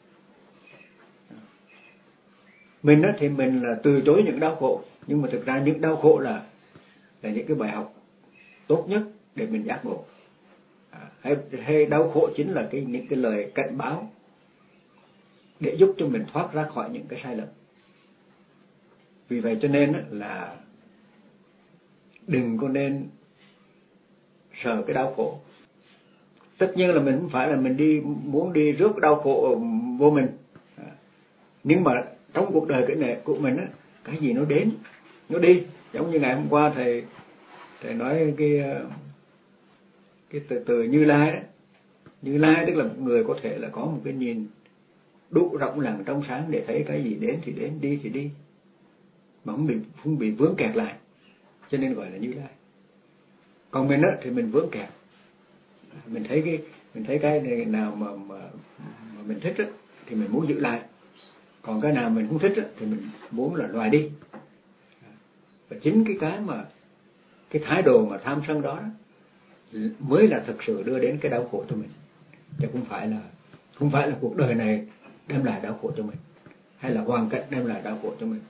Mình á thì mình là từ chối những đau khổ, nhưng mà thực ra những đau khổ là là những cái bài học tốt nhất để mình giác ngộ. À, hay, hay đau khổ chính là cái những cái lời cảnh báo để giúp cho mình thoát ra khỏi những cái sai lầm. Vì vậy cho nên là đừng có nên sợ cái đau khổ. Tất nhiên là mình không phải là mình đi muốn đi rước đau khổ vô mình, nhưng mà trong cuộc đời cái này của mình á, cái gì nó đến nó đi. Giống như ngày hôm qua thầy thầy nói cái cái từ từ Như Lai đó. Như Lai tức là một người có thể là có một cái nhìn đủ rộng lặng trong sáng để thấy cái gì đến thì đến, đi thì đi, mà không bị không bị vướng kẹt lại, cho nên gọi là Như Lai. Còn mình á thì mình vướng kẹt, mình thấy cái mình thấy cái này nào mà mà, mà mình thích á thì mình muốn giữ lại, còn cái nào mình không thích á thì mình muốn là loại đi. Và chính cái cái mà cái thái độ mà tham sân đó, đó mới là thực sự đưa đến cái đau khổ cho mình, chứ không phải là không phải là cuộc đời này đem lại đau khổ cho mình, hay là hoàn cảnh đem lại đau khổ cho mình.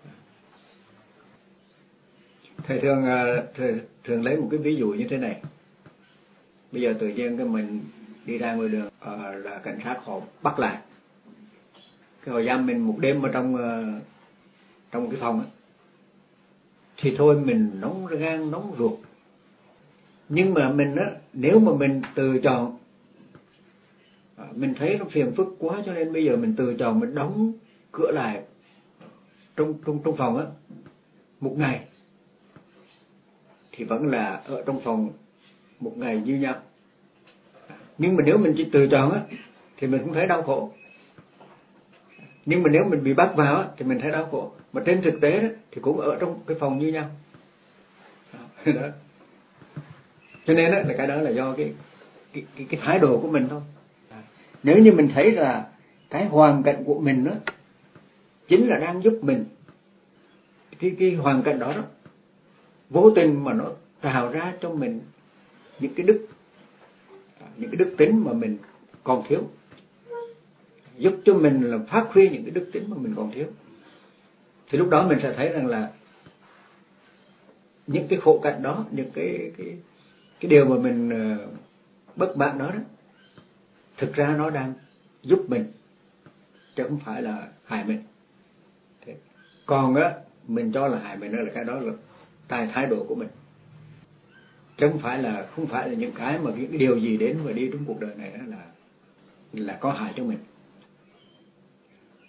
Thầy thường thầy thường lấy một cái ví dụ như thế này. Bây giờ tự nhiên cái mình đi ra ngoài đường, à, là cảnh sát họ bắt lại, cái họ giam mình một đêm ở trong uh, trong cái phòng ấy, thì thôi mình nóng gan nóng ruột. Nhưng mà mình á, nếu mà mình từ chọn, à, mình thấy nó phiền phức quá, cho nên bây giờ mình từ chọn mình đóng cửa lại trong trong trong phòng á một ngày, thì vẫn là ở trong phòng một ngày như nhau. Nhưng mà nếu mình chỉ từ chọn á thì mình không thấy đau khổ. Nhưng mà nếu mình bị bắt vào á thì mình thấy đau khổ. Mà trên thực tế đó, thì cũng ở trong cái phòng như nhau. Đó. Cho nên đó, là cái đó là do cái cái, cái cái thái độ của mình thôi. Nếu như mình thấy là cái hoàn cảnh của mình đó chính là đang giúp mình, cái cái hoàn cảnh đó đó vô tình mà nó tạo ra cho mình những cái đức những cái đức tính mà mình còn thiếu, giúp cho mình là phát huy những cái đức tính mà mình còn thiếu, thì lúc đó mình sẽ thấy rằng là những cái khổ cảnh đó, những cái cái cái điều mà mình uh, bất mãn đó, đó thực ra nó đang giúp mình chứ không phải là hại mình. Thế. Còn á mình cho là hại mình, đó là cái đó là tại thái độ của mình, chứ không phải là không phải là những cái mà những cái điều gì đến và đi trong cuộc đời này đó là là có hại cho mình.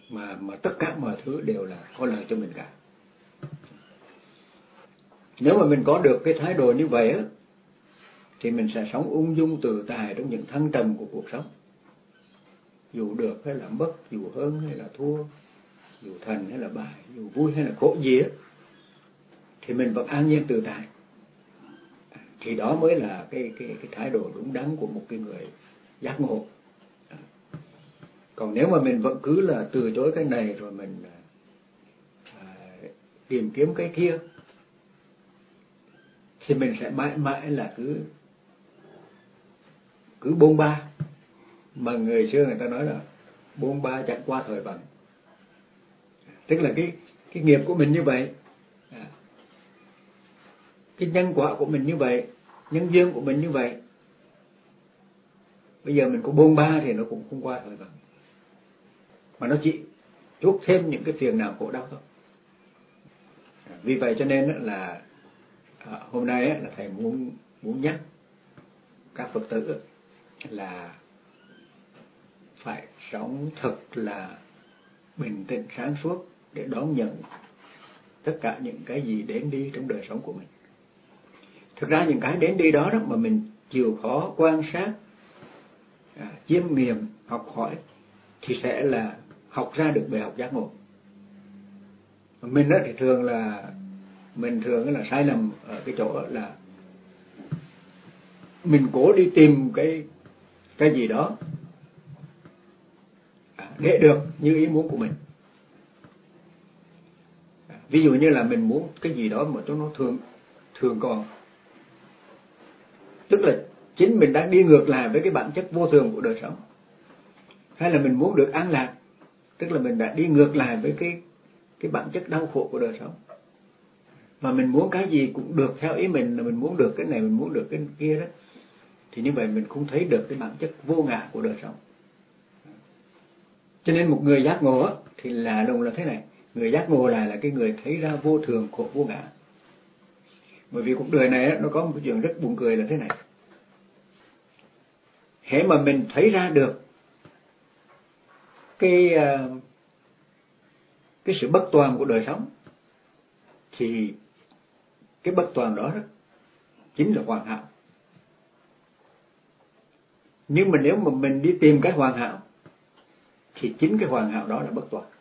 mà mà tất cả mọi thứ đều là có lợi cho mình cả. Nếu mà mình có được cái thái độ như vậy á, thì mình sẽ sống ung dung tự tại trong những thăng trầm của cuộc sống. Dù được hay là mất, dù hơn hay là thua, dù thành hay là bại, dù vui hay là khổ gì á, thì mình vẫn an nhiên tự tại. Thì đó mới là cái cái cái thái độ đúng đắn của một cái người giác ngộ. Còn nếu mà mình vẫn cứ là từ chối cái này rồi mình à, tìm kiếm cái kia, thì mình sẽ mãi mãi là cứ cứ bôn ba. Mà người xưa người ta nói là bôn ba chẳng qua thời vận. Tức là cái cái nghiệp của mình như vậy, à, cái nhân quả của mình như vậy, nhân duyên của mình như vậy. Bây giờ mình có bôn ba thì nó cũng không qua thời vận, mà nó chỉ chuốc thêm những cái phiền não khổ đau thôi. Vì vậy cho nên là à, hôm nay là thầy muốn muốn nhắc các Phật tử là phải sống thật là bình tĩnh sáng suốt để đón nhận tất cả những cái gì đến đi trong đời sống của mình. Thực ra những cái đến đi đó, đó mà mình chịu khó quan sát, à, chiêm nghiệm, học hỏi thì sẽ là học ra được bài học giác ngộ. Mình đó thì thường là mình thường là sai lầm ở cái chỗ là mình cố đi tìm cái cái gì đó à, để được như ý muốn của mình. À, ví dụ như là mình muốn cái gì đó mà cho nó thường thường còn, tức là chính mình đang đi ngược lại với cái bản chất vô thường của đời sống. Hay là mình muốn được an lạc, tức là mình đã đi ngược lại với cái cái bản chất đau khổ của đời sống. Mà mình muốn cái gì cũng được theo ý mình, là mình muốn được cái này, mình muốn được cái kia đó, thì như vậy mình không thấy được cái bản chất vô ngã của đời sống. Cho nên một người giác ngộ thì là đồng là thế này. Người giác ngộ là là cái người thấy ra vô thường khổ vô ngã. Bởi vì cuộc đời này nó có một cái chuyện rất buồn cười là thế này. Hễ mà mình thấy ra được cái cái sự bất toàn của đời sống, thì cái bất toàn đó, đó chính là hoàn hảo. Nhưng mà nếu mà mình đi tìm cái hoàn hảo, thì chính cái hoàn hảo đó là bất toàn.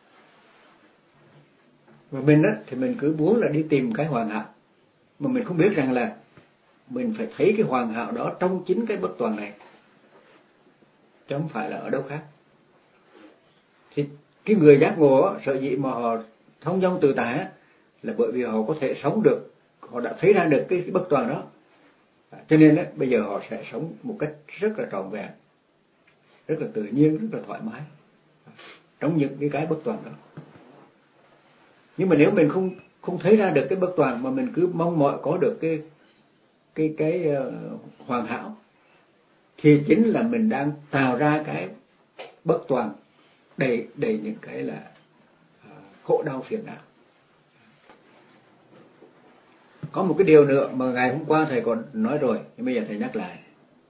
Và mình á thì mình cứ muốn là đi tìm cái hoàn hảo, mà mình không biết rằng là mình phải thấy cái hoàn hảo đó trong chính cái bất toàn này, chứ không phải là ở đâu khác. Thì cái người giác ngộ á, sở dĩ mà họ thông dong tự tại á, là bởi vì họ có thể sống được, họ đã thấy ra được cái, cái bất toàn đó. Cho nên á, bây giờ họ sẽ sống một cách rất là trọn vẹn, rất là tự nhiên, rất là thoải mái trong những cái cái bất toàn đó. Nhưng mà nếu mình không không thấy ra được cái bất toàn, mà mình cứ mong mỏi có được cái cái cái uh, hoàn hảo, thì chính là mình đang tạo ra cái bất toàn đầy đầy những cái là uh, khổ đau phiền não. Có một cái điều nữa mà ngày hôm qua thầy còn nói rồi, nhưng bây giờ thầy nhắc lại.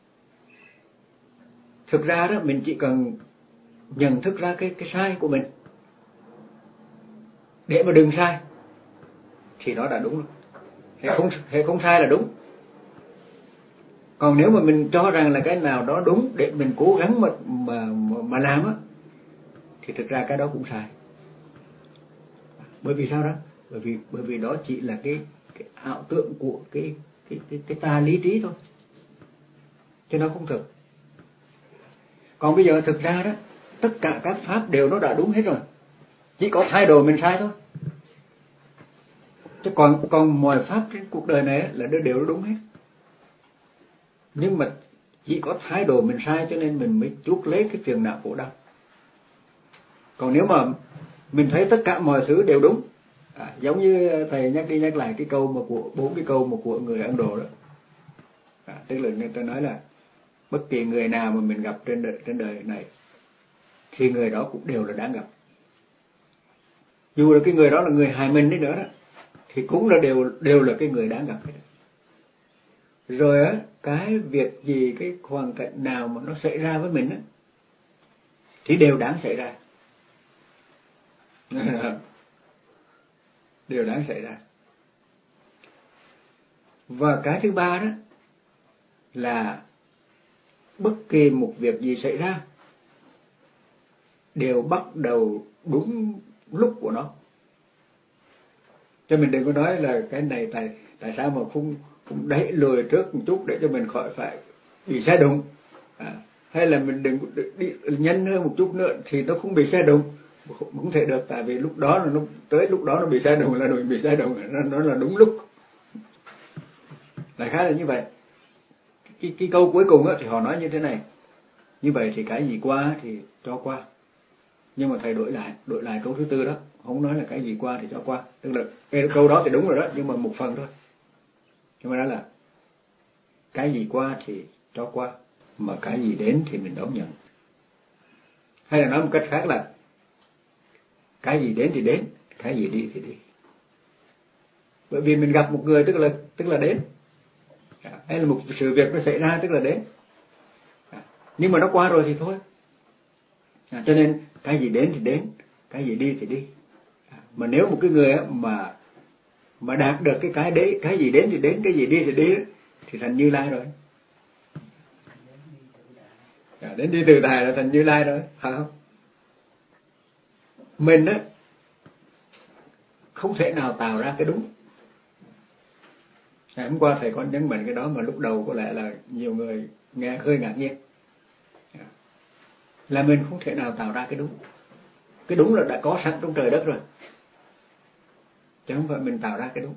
Thực ra đó mình chỉ cần nhận thức ra cái cái sai của mình để mà đừng sai, thì nó đã đúng rồi. Hệ không hệ không sai là đúng. Còn nếu mà mình cho rằng là cái nào đó đúng để mình cố gắng mà mà mà làm á, thì thực ra cái đó cũng sai. Bởi vì sao đó? Bởi vì bởi vì đó chỉ là cái cái ảo tưởng của cái cái cái, cái ta lý trí thôi, chứ nó không thực. Còn bây giờ thực ra đó, tất cả các pháp đều nó đã đúng hết rồi, chỉ có thái độ mình sai thôi. Chứ còn còn mọi pháp trên cuộc đời này là đều đúng hết. Nhưng mà chỉ có thái độ mình sai, cho nên mình mới chuốc lấy cái phiền não khổ đau. Còn nếu mà mình thấy tất cả mọi thứ đều đúng, à, giống như thầy nhắc đi nhắc lại cái câu mà của bốn cái câu mà của người Ấn Độ đó, à, tức là người ta nói là bất kỳ người nào mà mình gặp trên đời, trên đời này thì người đó cũng đều là đáng gặp. Dù là cái người đó là người hại mình đi nữa đó, thì cũng là đều đều là cái người đáng gặp hết. Rồi á, cái việc gì, cái hoàn cảnh nào mà nó xảy ra với mình á, thì đều đáng xảy ra. Điều đáng xảy ra. Và cái thứ ba đó là bất kỳ một việc gì xảy ra đều bắt đầu đúng lúc của nó. Cho mình đừng có nói là cái này tại tại sao mà không không đẩy lùi trước một chút để cho mình khỏi phải bị xe đụng, à, hay là mình đừng đi nhanh hơn một chút nữa thì nó không bị xe đụng, không, không thể được, tại vì lúc đó là nó tới lúc đó nó bị xe đụng là nó bị xe đụng, nó, nó là đúng lúc. Đại khái là như vậy. Cái cái câu cuối cùng á, thì họ nói như thế này: như vậy thì cái gì qua thì cho qua. Nhưng mà thầy đổi lại, đổi lại câu thứ tư đó, không nói là cái gì qua thì cho qua. Tức là cái câu đó thì đúng rồi đó, nhưng mà một phần thôi. Nhưng mà đó là cái gì qua thì cho qua, mà cái gì đến thì mình đón nhận. Hay là nói một cách khác là cái gì đến thì đến, cái gì đi thì đi. Bởi vì mình gặp một người tức là tức là đến, hay là một sự việc nó xảy ra tức là đến, nhưng mà nó qua rồi thì thôi. À, cho nên cái gì đến thì đến, cái gì đi thì đi. À, mà nếu một cái người mà mà đạt được cái cái đấy, cái gì đến thì đến, cái gì đi thì đi, thì thành Như Lai rồi. À, đến đi từ Đài là thành Như Lai rồi, phải không? Mình á không thể nào tạo ra cái đúng. À, hôm qua thầy có nhấn mạnh cái đó mà lúc đầu có lẽ là nhiều người nghe hơi ngạc nhiên. À, là mình không thể nào tạo ra cái đúng. Cái đúng là đã có sẵn trong trời đất rồi, chứ không phải mình tạo ra cái đúng.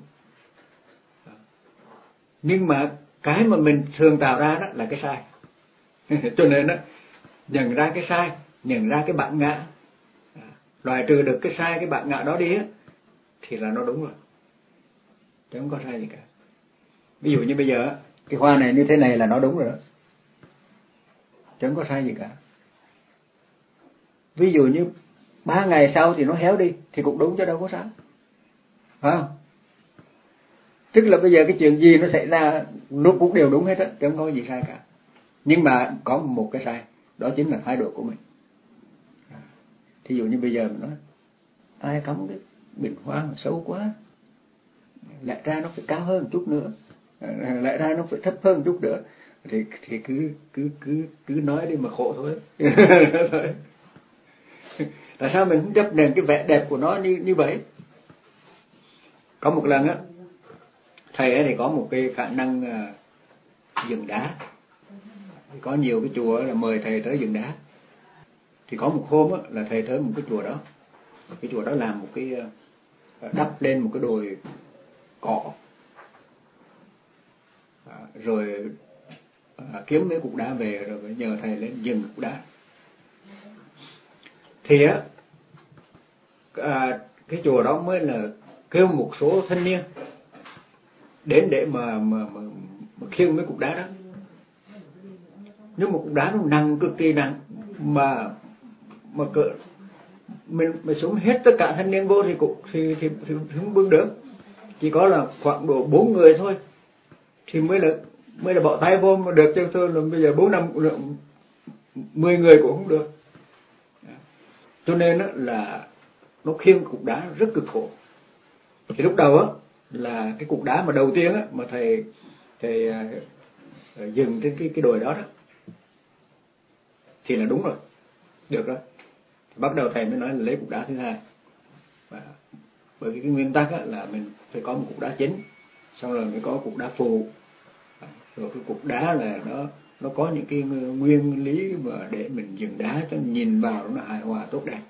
Nhưng mà cái mà mình thường tạo ra đó là cái sai. Cho nên đó, nhận ra cái sai, nhận ra cái bản ngã, loại trừ được cái sai, cái bản ngã đó đi á, thì là nó đúng rồi, chứ không có sai gì cả. Ví dụ như bây giờ cái hoa này như thế này là nó đúng rồi đó, chứ không có sai gì cả. Ví dụ như ba ngày sau thì nó héo đi thì cũng đúng, chứ đâu có sai, phải không? Tức là bây giờ cái chuyện gì nó xảy ra nó cũng đều đúng hết á, chứ không có gì sai cả. Nhưng mà có một cái sai, đó chính là thái độ của mình. Thí dụ như bây giờ mình nói ai cắm cái bình hoa mà xấu quá, lại ra nó phải cao hơn một chút nữa, lại ra nó phải thấp hơn một chút nữa, thì thì cứ cứ cứ cứ nói đi mà khổ thôi. Tại sao mình không chấp nhận cái vẻ đẹp của nó như như vậy? Có một lần á, thầy ấy thì có một cái khả năng uh, dựng đá. Có nhiều cái chùa là mời thầy tới dựng đá. Thì có một hôm á, là thầy tới một cái chùa đó. Cái chùa đó làm một cái uh, đắp lên một cái đồi cỏ, à, rồi à, kiếm mấy cục đá về rồi nhờ thầy lên dựng cục đá. Thì á à, cái chùa đó mới là kêu một số thanh niên đến để mà mà mà, mà khiêng mấy cục đá đó. Nhưng một cục đá nó nặng, cực kỳ nặng, mà mà cỡ mình mà xuống hết tất cả thanh niên vô thì cũng thì thì, thì, thì không bưng được. Chỉ có là khoảng độ bốn người thôi thì mới là mới là bỏ tay vô mà được, chứ thôi là bây giờ bốn năm mười người cũng không được. Cho nên là nó khiêng cục đá rất cực khổ. Thì lúc đầu á là cái cục đá mà đầu tiên á mà thầy thầy uh, dừng trên cái cái đồi đó đó thì là đúng rồi, được rồi. Thì bắt đầu thầy mới nói là lấy cục đá thứ hai. Và bởi vì cái nguyên tắc á là mình phải có một cục đá chính, xong rồi mới có cục đá phụ. Rồi cái cục đá là nó nó có những cái nguyên lý mà để mình dựng đá cho nhìn vào nó hài hòa tốt đẹp.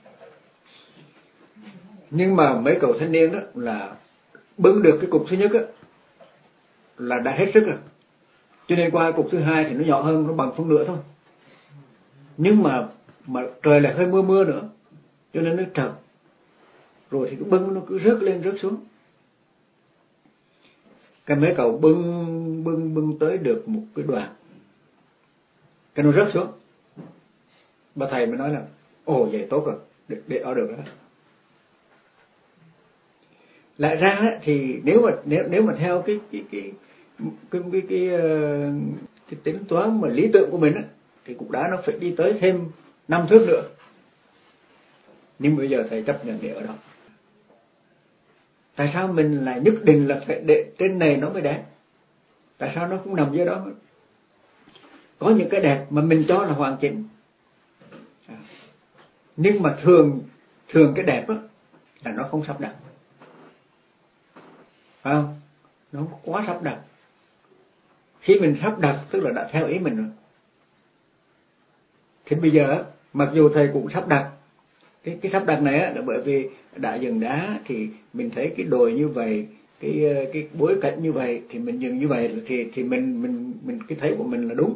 Nhưng mà mấy cậu thanh niên đó là bưng được cái cục thứ nhất á là đã hết sức rồi, cho nên qua cục thứ hai thì nó nhỏ hơn, nó bằng phân nửa thôi. Nhưng mà mà trời lại hơi mưa mưa nữa, cho nên nó trật, rồi thì cái bưng nó cứ rớt lên rớt xuống. Cái mấy cậu bưng bưng bưng tới được một cái đoạn, cái nó rớt xuống. Bà thầy mới nói là ồ vậy tốt rồi, để, để ở được đó. Lại ra thì nếu mà nếu nếu mà theo cái cái cái cái cái, cái, cái, cái tính toán mà lý tưởng của mình á, thì cục đá nó phải đi tới thêm năm thước nữa. Nhưng bây giờ thầy chấp nhận để ở đó. Tại sao mình lại nhất định là phải để trên này nó mới đẹp? Tại sao nó không nằm dưới đó? Có những cái đẹp mà mình cho là hoàn chỉnh, nhưng mà thường thường cái đẹp á là nó không sắp đặt, phải không? Nó không quá sắp đặt. Khi mình sắp đặt tức là đã theo ý mình rồi. Thì bây giờ mặc dù thầy cũng sắp đặt, cái cái sắp đặt này á là bởi vì đã dừng đá thì mình thấy cái đồi như vậy, cái cái bối cảnh như vậy thì mình dừng như vậy thì thì mình mình mình cái thấy của mình là đúng.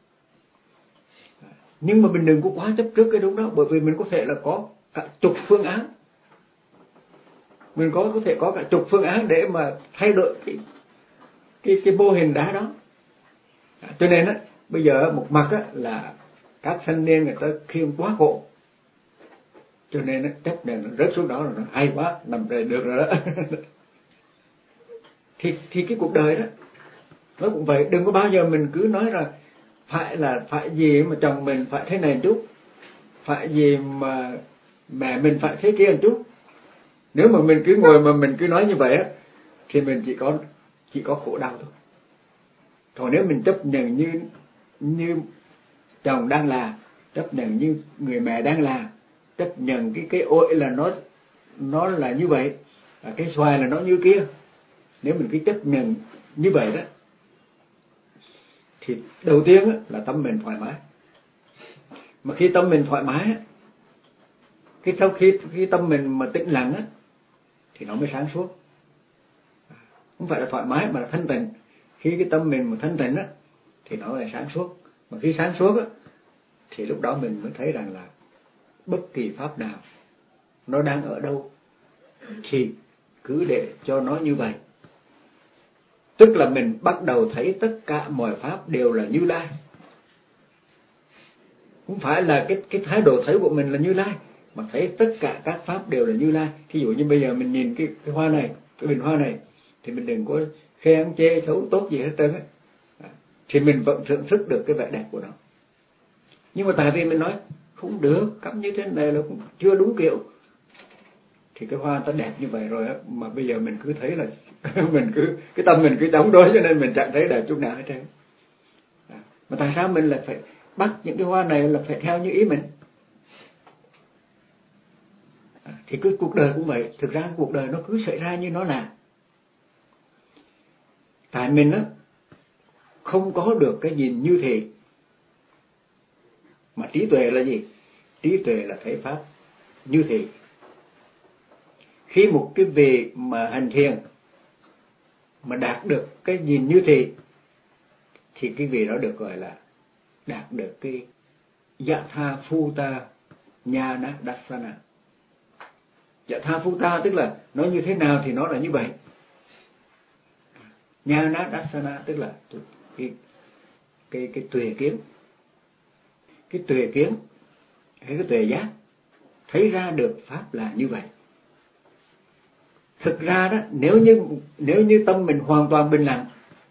Nhưng mà mình đừng có quá chấp trước cái đúng đó, bởi vì mình có thể là có cả chục phương án, mình có có thể có cả chục phương án để mà thay đổi cái cái cái mô hình đá đó. Cho nên á bây giờ một mặt á là các thanh niên người ta khiêng quá khổ, cho nên á chấp nhận nó rớt xuống đó rồi, nó hay quá, nằm đây được rồi đó. thì thì cái cuộc đời đó nó cũng vậy, đừng có bao giờ mình cứ nói rằng phải là phải gì mà chồng mình phải thế này một chút, phải gì mà mẹ mình phải thế kia một chút. Nếu mà mình cứ ngồi mà mình cứ nói như vậy á thì mình chỉ có chỉ có khổ đau thôi. Còn nếu mình chấp nhận như như chồng đang là, chấp nhận như người mẹ đang là, chấp nhận cái cái ổi là nó nó là như vậy, cái xoài là nó như kia, nếu mình cứ chấp nhận như vậy đó thì đầu tiên á, là tâm mình thoải mái. Mà khi tâm mình thoải mái á, cái sau khi khi tâm mình mà tĩnh lặng á thì nó mới sáng suốt. Không phải là thoải mái mà là thanh tịnh. Khi cái tâm mình mà thanh tịnh á thì nó là sáng suốt. Mà khi sáng suốt á thì lúc đó mình mới thấy rằng là bất kỳ pháp nào nó đang ở đâu thì cứ để cho nó như vậy. Tức là mình bắt đầu thấy tất cả mọi pháp đều là Như Lai. Không phải là cái cái thái độ thấy của mình là Như Lai, mà thấy tất cả các pháp đều là Như Lai. Thí dụ như bây giờ mình nhìn cái, cái hoa này, cái bình hoa này, thì mình đừng có khen chê xấu tốt gì hết trơn á, thì mình vẫn thưởng thức được cái vẻ đẹp của nó. Nhưng mà tại vì mình nói không được, cắm như thế này là cũng chưa đúng kiểu, thì cái hoa ta đẹp như vậy rồi á, mà bây giờ mình cứ thấy là mình cứ cái tâm mình cứ chống đối, cho nên mình chẳng thấy đẹp chút nào hết trơn. Mà tại sao mình lại phải bắt những cái hoa này là phải theo như ý mình? Thì cái cuộc đời cũng vậy. Thực ra cái cuộc đời nó cứ xảy ra như nó là. Tại mình á không có được cái nhìn như thế. Mà trí tuệ là gì? Trí tuệ là thấy pháp như thế. Khi một cái vị mà hành thiền mà đạt được cái nhìn như thế thì cái vị đó được gọi là đạt được cái Yatha Phuta Nhana Dassana. Yatha Phuta tức là nó như thế nào thì nó là như vậy. Nhana Dassana tức là cái cái cái tuệ kiến, cái tuệ kiến hay cái tuệ giác, thấy ra được pháp là như vậy. Thực ra đó, nếu như nếu như tâm mình hoàn toàn bình lặng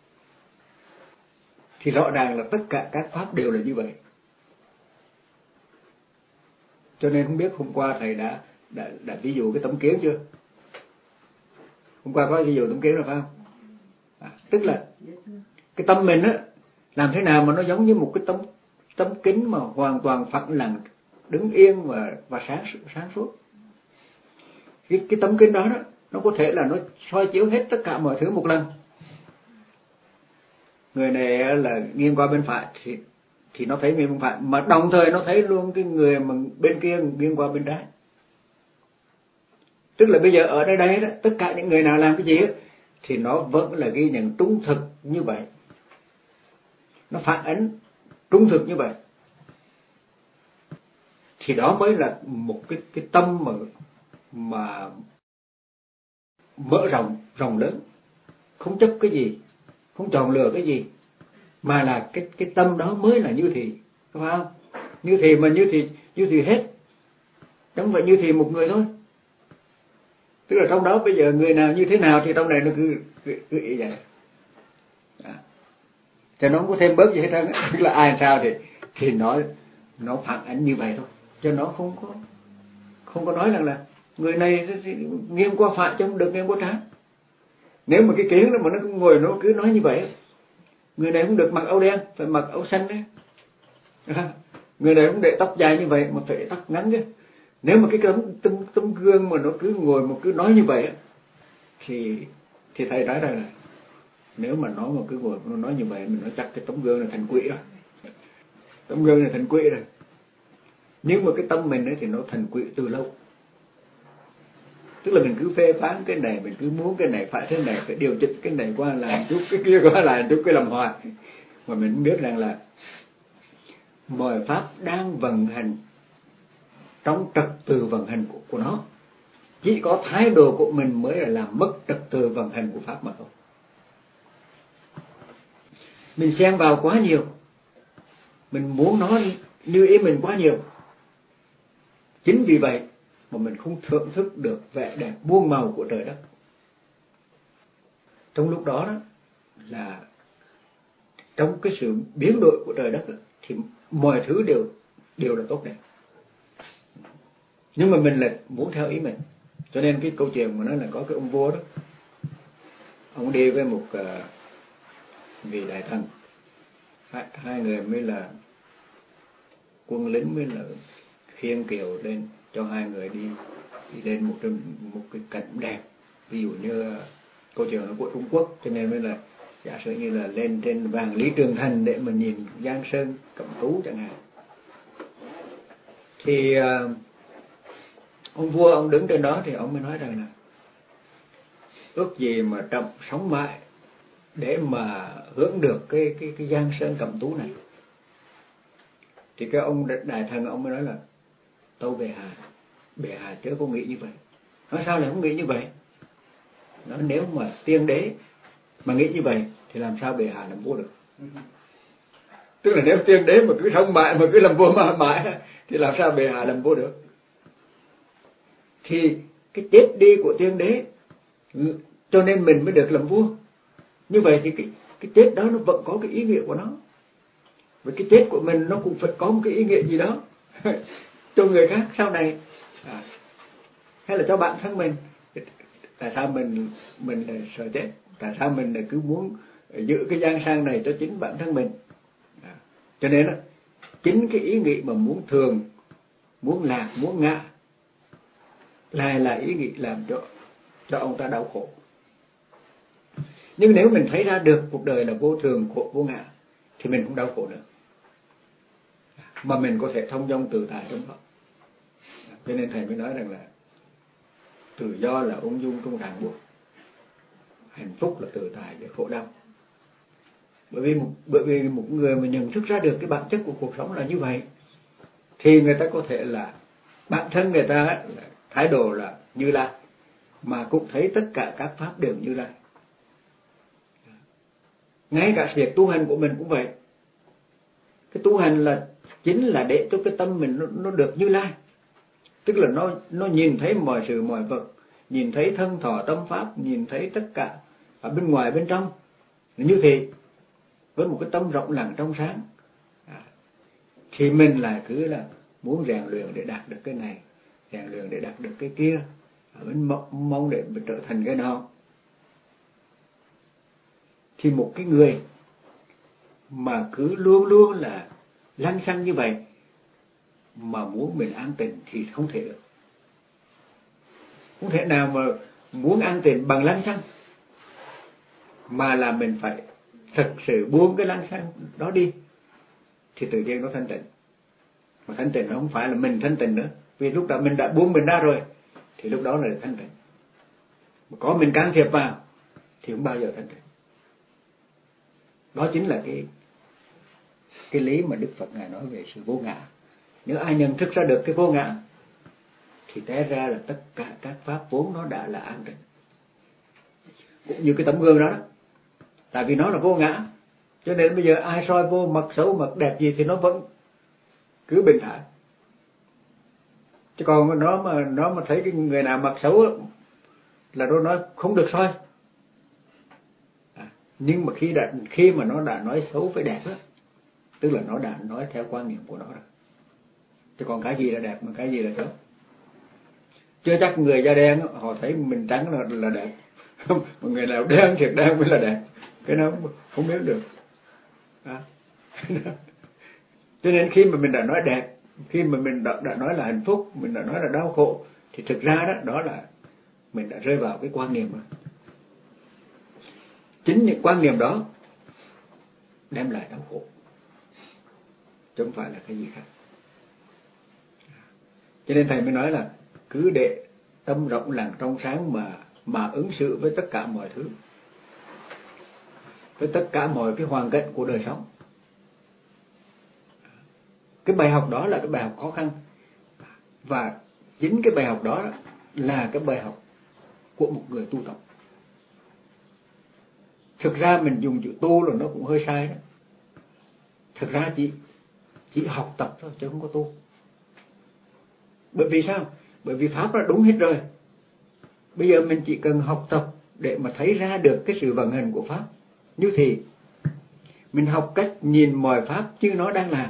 thì rõ ràng là tất cả các pháp đều là như vậy. Cho nên không biết hôm qua thầy đã đã, đã ví dụ cái tấm kiến chưa? Hôm qua có ví dụ tấm kiến rồi phải không? À, tức là cái tâm mình á làm thế nào mà nó giống như một cái tấm tấm kính mà hoàn toàn phẳng lặng, đứng yên và và sáng sáng suốt. Cái cái tấm kính đó đó nó có thể là nó soi chiếu hết tất cả mọi thứ một lần. Người này là nghiêng qua bên phải thì thì nó thấy nghiêng bên phải, mà đồng thời nó thấy luôn cái người mà bên kia nghiêng qua bên trái. Tức là bây giờ ở đây đây đó, tất cả những người nào làm cái gì đó, thì nó vẫn là ghi nhận trung thực như vậy, nó phản ánh trung thực như vậy. Thì đó mới là một cái cái tâm mà mà mở rộng rộng lớn, không chấp cái gì, không chọn lựa cái gì, mà là cái cái tâm đó mới là như thì, phải không? Như thì mà như thì như thì hết, chẳng phải như thì một người thôi. Tức là trong đó bây giờ người nào như thế nào thì trong này nó cứ cứ, cứ ý vậy. À. Cho nó không có thêm bớt gì hết trơn. Tức là ai sao thì thì nó nó phản ánh như vậy thôi, cho nó không có không có nói rằng là người này nghiêng qua phải chứ không được nghiêng qua trái. Nếu mà cái kiến đó mà nó cứ ngồi nó cứ nói như vậy, người này không được mặc áo đen, phải mặc áo xanh đấy. Người này không để tóc dài như vậy mà phải tóc ngắn chứ. Nếu mà cái tấm, tấm, tấm gương mà nó cứ ngồi mà cứ nói như vậy thì thì thầy nói rằng là nếu mà nó mà cứ ngồi nó nói như vậy, mình nói chắc cái tấm gương là thành quỷ rồi. Tấm gương là thành quỷ rồi. Nhưng mà cái tâm mình ấy thì nó thành quỷ từ lâu. Tức là mình cứ phê phán cái này, mình cứ muốn cái này phải thế này, phải điều chỉnh cái này qua làm chút, cái kia qua làm chút, cái làm hoài. Mà mình không biết rằng là mọi pháp đang vận hành trong trật tự vận hành của, của nó. Chỉ có thái độ của mình mới là làm mất trật tự vận hành của pháp mà thôi. Mình xen vào quá nhiều, mình muốn nó như ý mình quá nhiều. Chính vì vậy mà mình không thưởng thức được vẻ đẹp muôn màu của trời đất. Trong lúc đó, đó là trong cái sự biến đổi của trời đất đó, thì mọi thứ đều đều là tốt đẹp. Nhưng mà mình là muốn theo ý mình. Cho nên cái câu chuyện mà nói là có cái ông vua đó, ông đi với một uh, vị đại thần, hai, hai người mới là quân lính mới là khiêng kiệu lên cho hai người đi đi lên một một cái cảnh đẹp. Ví dụ như câu chuyện nó của Trung Quốc, cho nên mới là giả sử như là lên trên vàng Lý Trường Thành để mà nhìn Giang Sơn Cẩm Tú chẳng hạn. Thì uh, ông vua ông đứng trên đó thì ông mới nói rằng là ước gì mà Trẫm sống mãi để mà hưởng được cái cái cái Giang Sơn Cẩm Tú này. Thì cái ông đại thần ông mới nói là tâu bệ hạ, bệ hạ chớ có nghĩ như vậy. Nói sao lại không nghĩ như vậy? Nói nếu mà tiên đế mà nghĩ như vậy thì làm sao bệ hạ làm vua được? Tức là nếu tiên đế mà cứ sống mãi mà cứ làm vua mà mãi thì làm sao bệ hạ làm vua được? Thì cái chết đi của tiên đế cho nên mình mới được làm vua. Như vậy thì cái cái chết đó nó vẫn có cái ý nghĩa của nó. Với cái chết của mình nó cũng phải có một cái ý nghĩa gì đó cho người khác sau này, à, hay là cho bản thân mình. Tại sao mình mình sợ chết? Tại sao mình lại cứ muốn giữ cái giang sang này cho chính bản thân mình? À, cho nên đó, chính cái ý nghĩ mà muốn thường, muốn lạc, muốn ngã là là ý nghĩ làm cho cho ông ta đau khổ. Nhưng nếu mình thấy ra được cuộc đời là vô thường, khổ, vô ngã thì mình không đau khổ nữa, mà mình có thể thông dong tự tại trong đó. Cho nên thầy mới nói rằng là tự do là ung dung trong ràng buộc, hạnh phúc là tự tại với khổ đau. Bởi vì một, bởi vì một người mà nhận thức ra được cái bản chất của cuộc sống là như vậy thì người ta có thể là bản thân người ta là thái độ là Như Lai, mà cũng thấy tất cả các pháp đều Như Lai. Ngay cả việc tu hành của mình cũng vậy. Cái tu hành là chính là để cho cái tâm mình nó, nó được Như Lai. Tức là nó nó nhìn thấy mọi sự mọi vật, nhìn thấy thân thọ tâm pháp, nhìn thấy tất cả ở bên ngoài bên trong như thế, với một cái tâm rộng lặng trong sáng. À, thì mình lại cứ là muốn rèn luyện để đạt được cái này, rèn luyện để đạt được cái kia, mình mong để mình trở thành cái nào. Thì một cái người mà cứ luôn luôn là lăng xăng như vậy mà muốn mình an tịnh thì không thể được. Không thể nào mà muốn an tịnh bằng lăng xăng, mà là mình phải thực sự buông cái lăng xăng đó đi thì tự nhiên nó thanh tịnh. Mà thanh tịnh nó không phải là mình thanh tịnh nữa, vì lúc đó mình đã buông mình ra rồi thì lúc đó là thanh tịnh. Mà có mình can thiệp vào thì không bao giờ thanh tịnh. Đó chính là cái cái lý mà Đức Phật Ngài nói về sự vô ngã. Nếu ai nhận thức ra được cái vô ngã thì té ra là tất cả các pháp vốn nó đã là an tịnh. Cũng như cái tấm gương đó đó, tại vì nó là vô ngã cho nên bây giờ ai soi vô mặt xấu mặt đẹp gì thì nó vẫn cứ bình thản. Chứ còn nó mà nó mà thấy cái người nào mặt xấu là nó nói không được soi. À, nhưng mà khi đã khi mà nó đã nói xấu với đẹp đó, tức là nó đã nói theo quan niệm của nó rồi. Chứ còn cái gì là đẹp mà cái gì là xấu? Chưa chắc người da đen họ thấy mình trắng là là đẹp. Một người nào đen thiệt đen mới là đẹp, cái đó không, không biết được. À. Cho nên khi mà mình đã nói đẹp, khi mà mình đã, đã nói là hạnh phúc, mình đã nói là đau khổ, thì thực ra đó đó là mình đã rơi vào cái quan niệm đó. Chính những quan niệm đó đem lại đau khổ, chứ không phải là cái gì khác. Cho nên thầy mới nói là cứ để tâm rộng lặng trong sáng mà mà ứng xử với tất cả mọi thứ, với tất cả mọi cái hoàn cảnh của đời sống. Cái bài học đó là cái bài học khó khăn, và chính cái bài học đó là cái bài học của một người tu tập. Thực ra mình dùng chữ tu là nó cũng hơi sai đó. Thực ra chỉ chỉ học tập thôi chứ không có tu. Bởi vì sao? Bởi vì pháp là đúng hết rồi. Bây giờ mình chỉ cần học tập để mà thấy ra được cái sự vận hành của pháp. Như thì mình học cách nhìn mọi pháp chứ nó đang làm.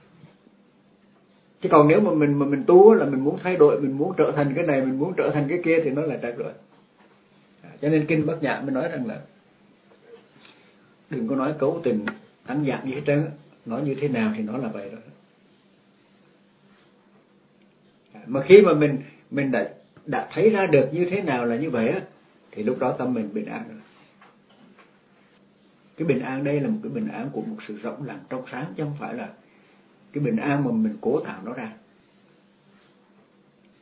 Chứ còn nếu mà mình mà mình tu là mình muốn thay đổi, mình muốn trở thành cái này, mình muốn trở thành cái kia thì nó là trật rồi. À, cho nên kinh Bát Nhã mới nói rằng là đừng có nói cấu tình tăng giảm gì hết trơn, nói như thế nào thì nó là vậy rồi. À, mà khi mà mình mình đã đã thấy ra được như thế nào là như vậy á, thì lúc đó tâm mình bình an rồi. Cái bình an đây là một cái bình an của một sự rộng lặng trong sáng, chứ không phải là cái bình an mà mình cố tạo nó ra.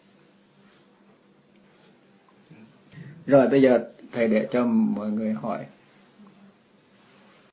Rồi bây giờ thầy để cho mọi người hỏi.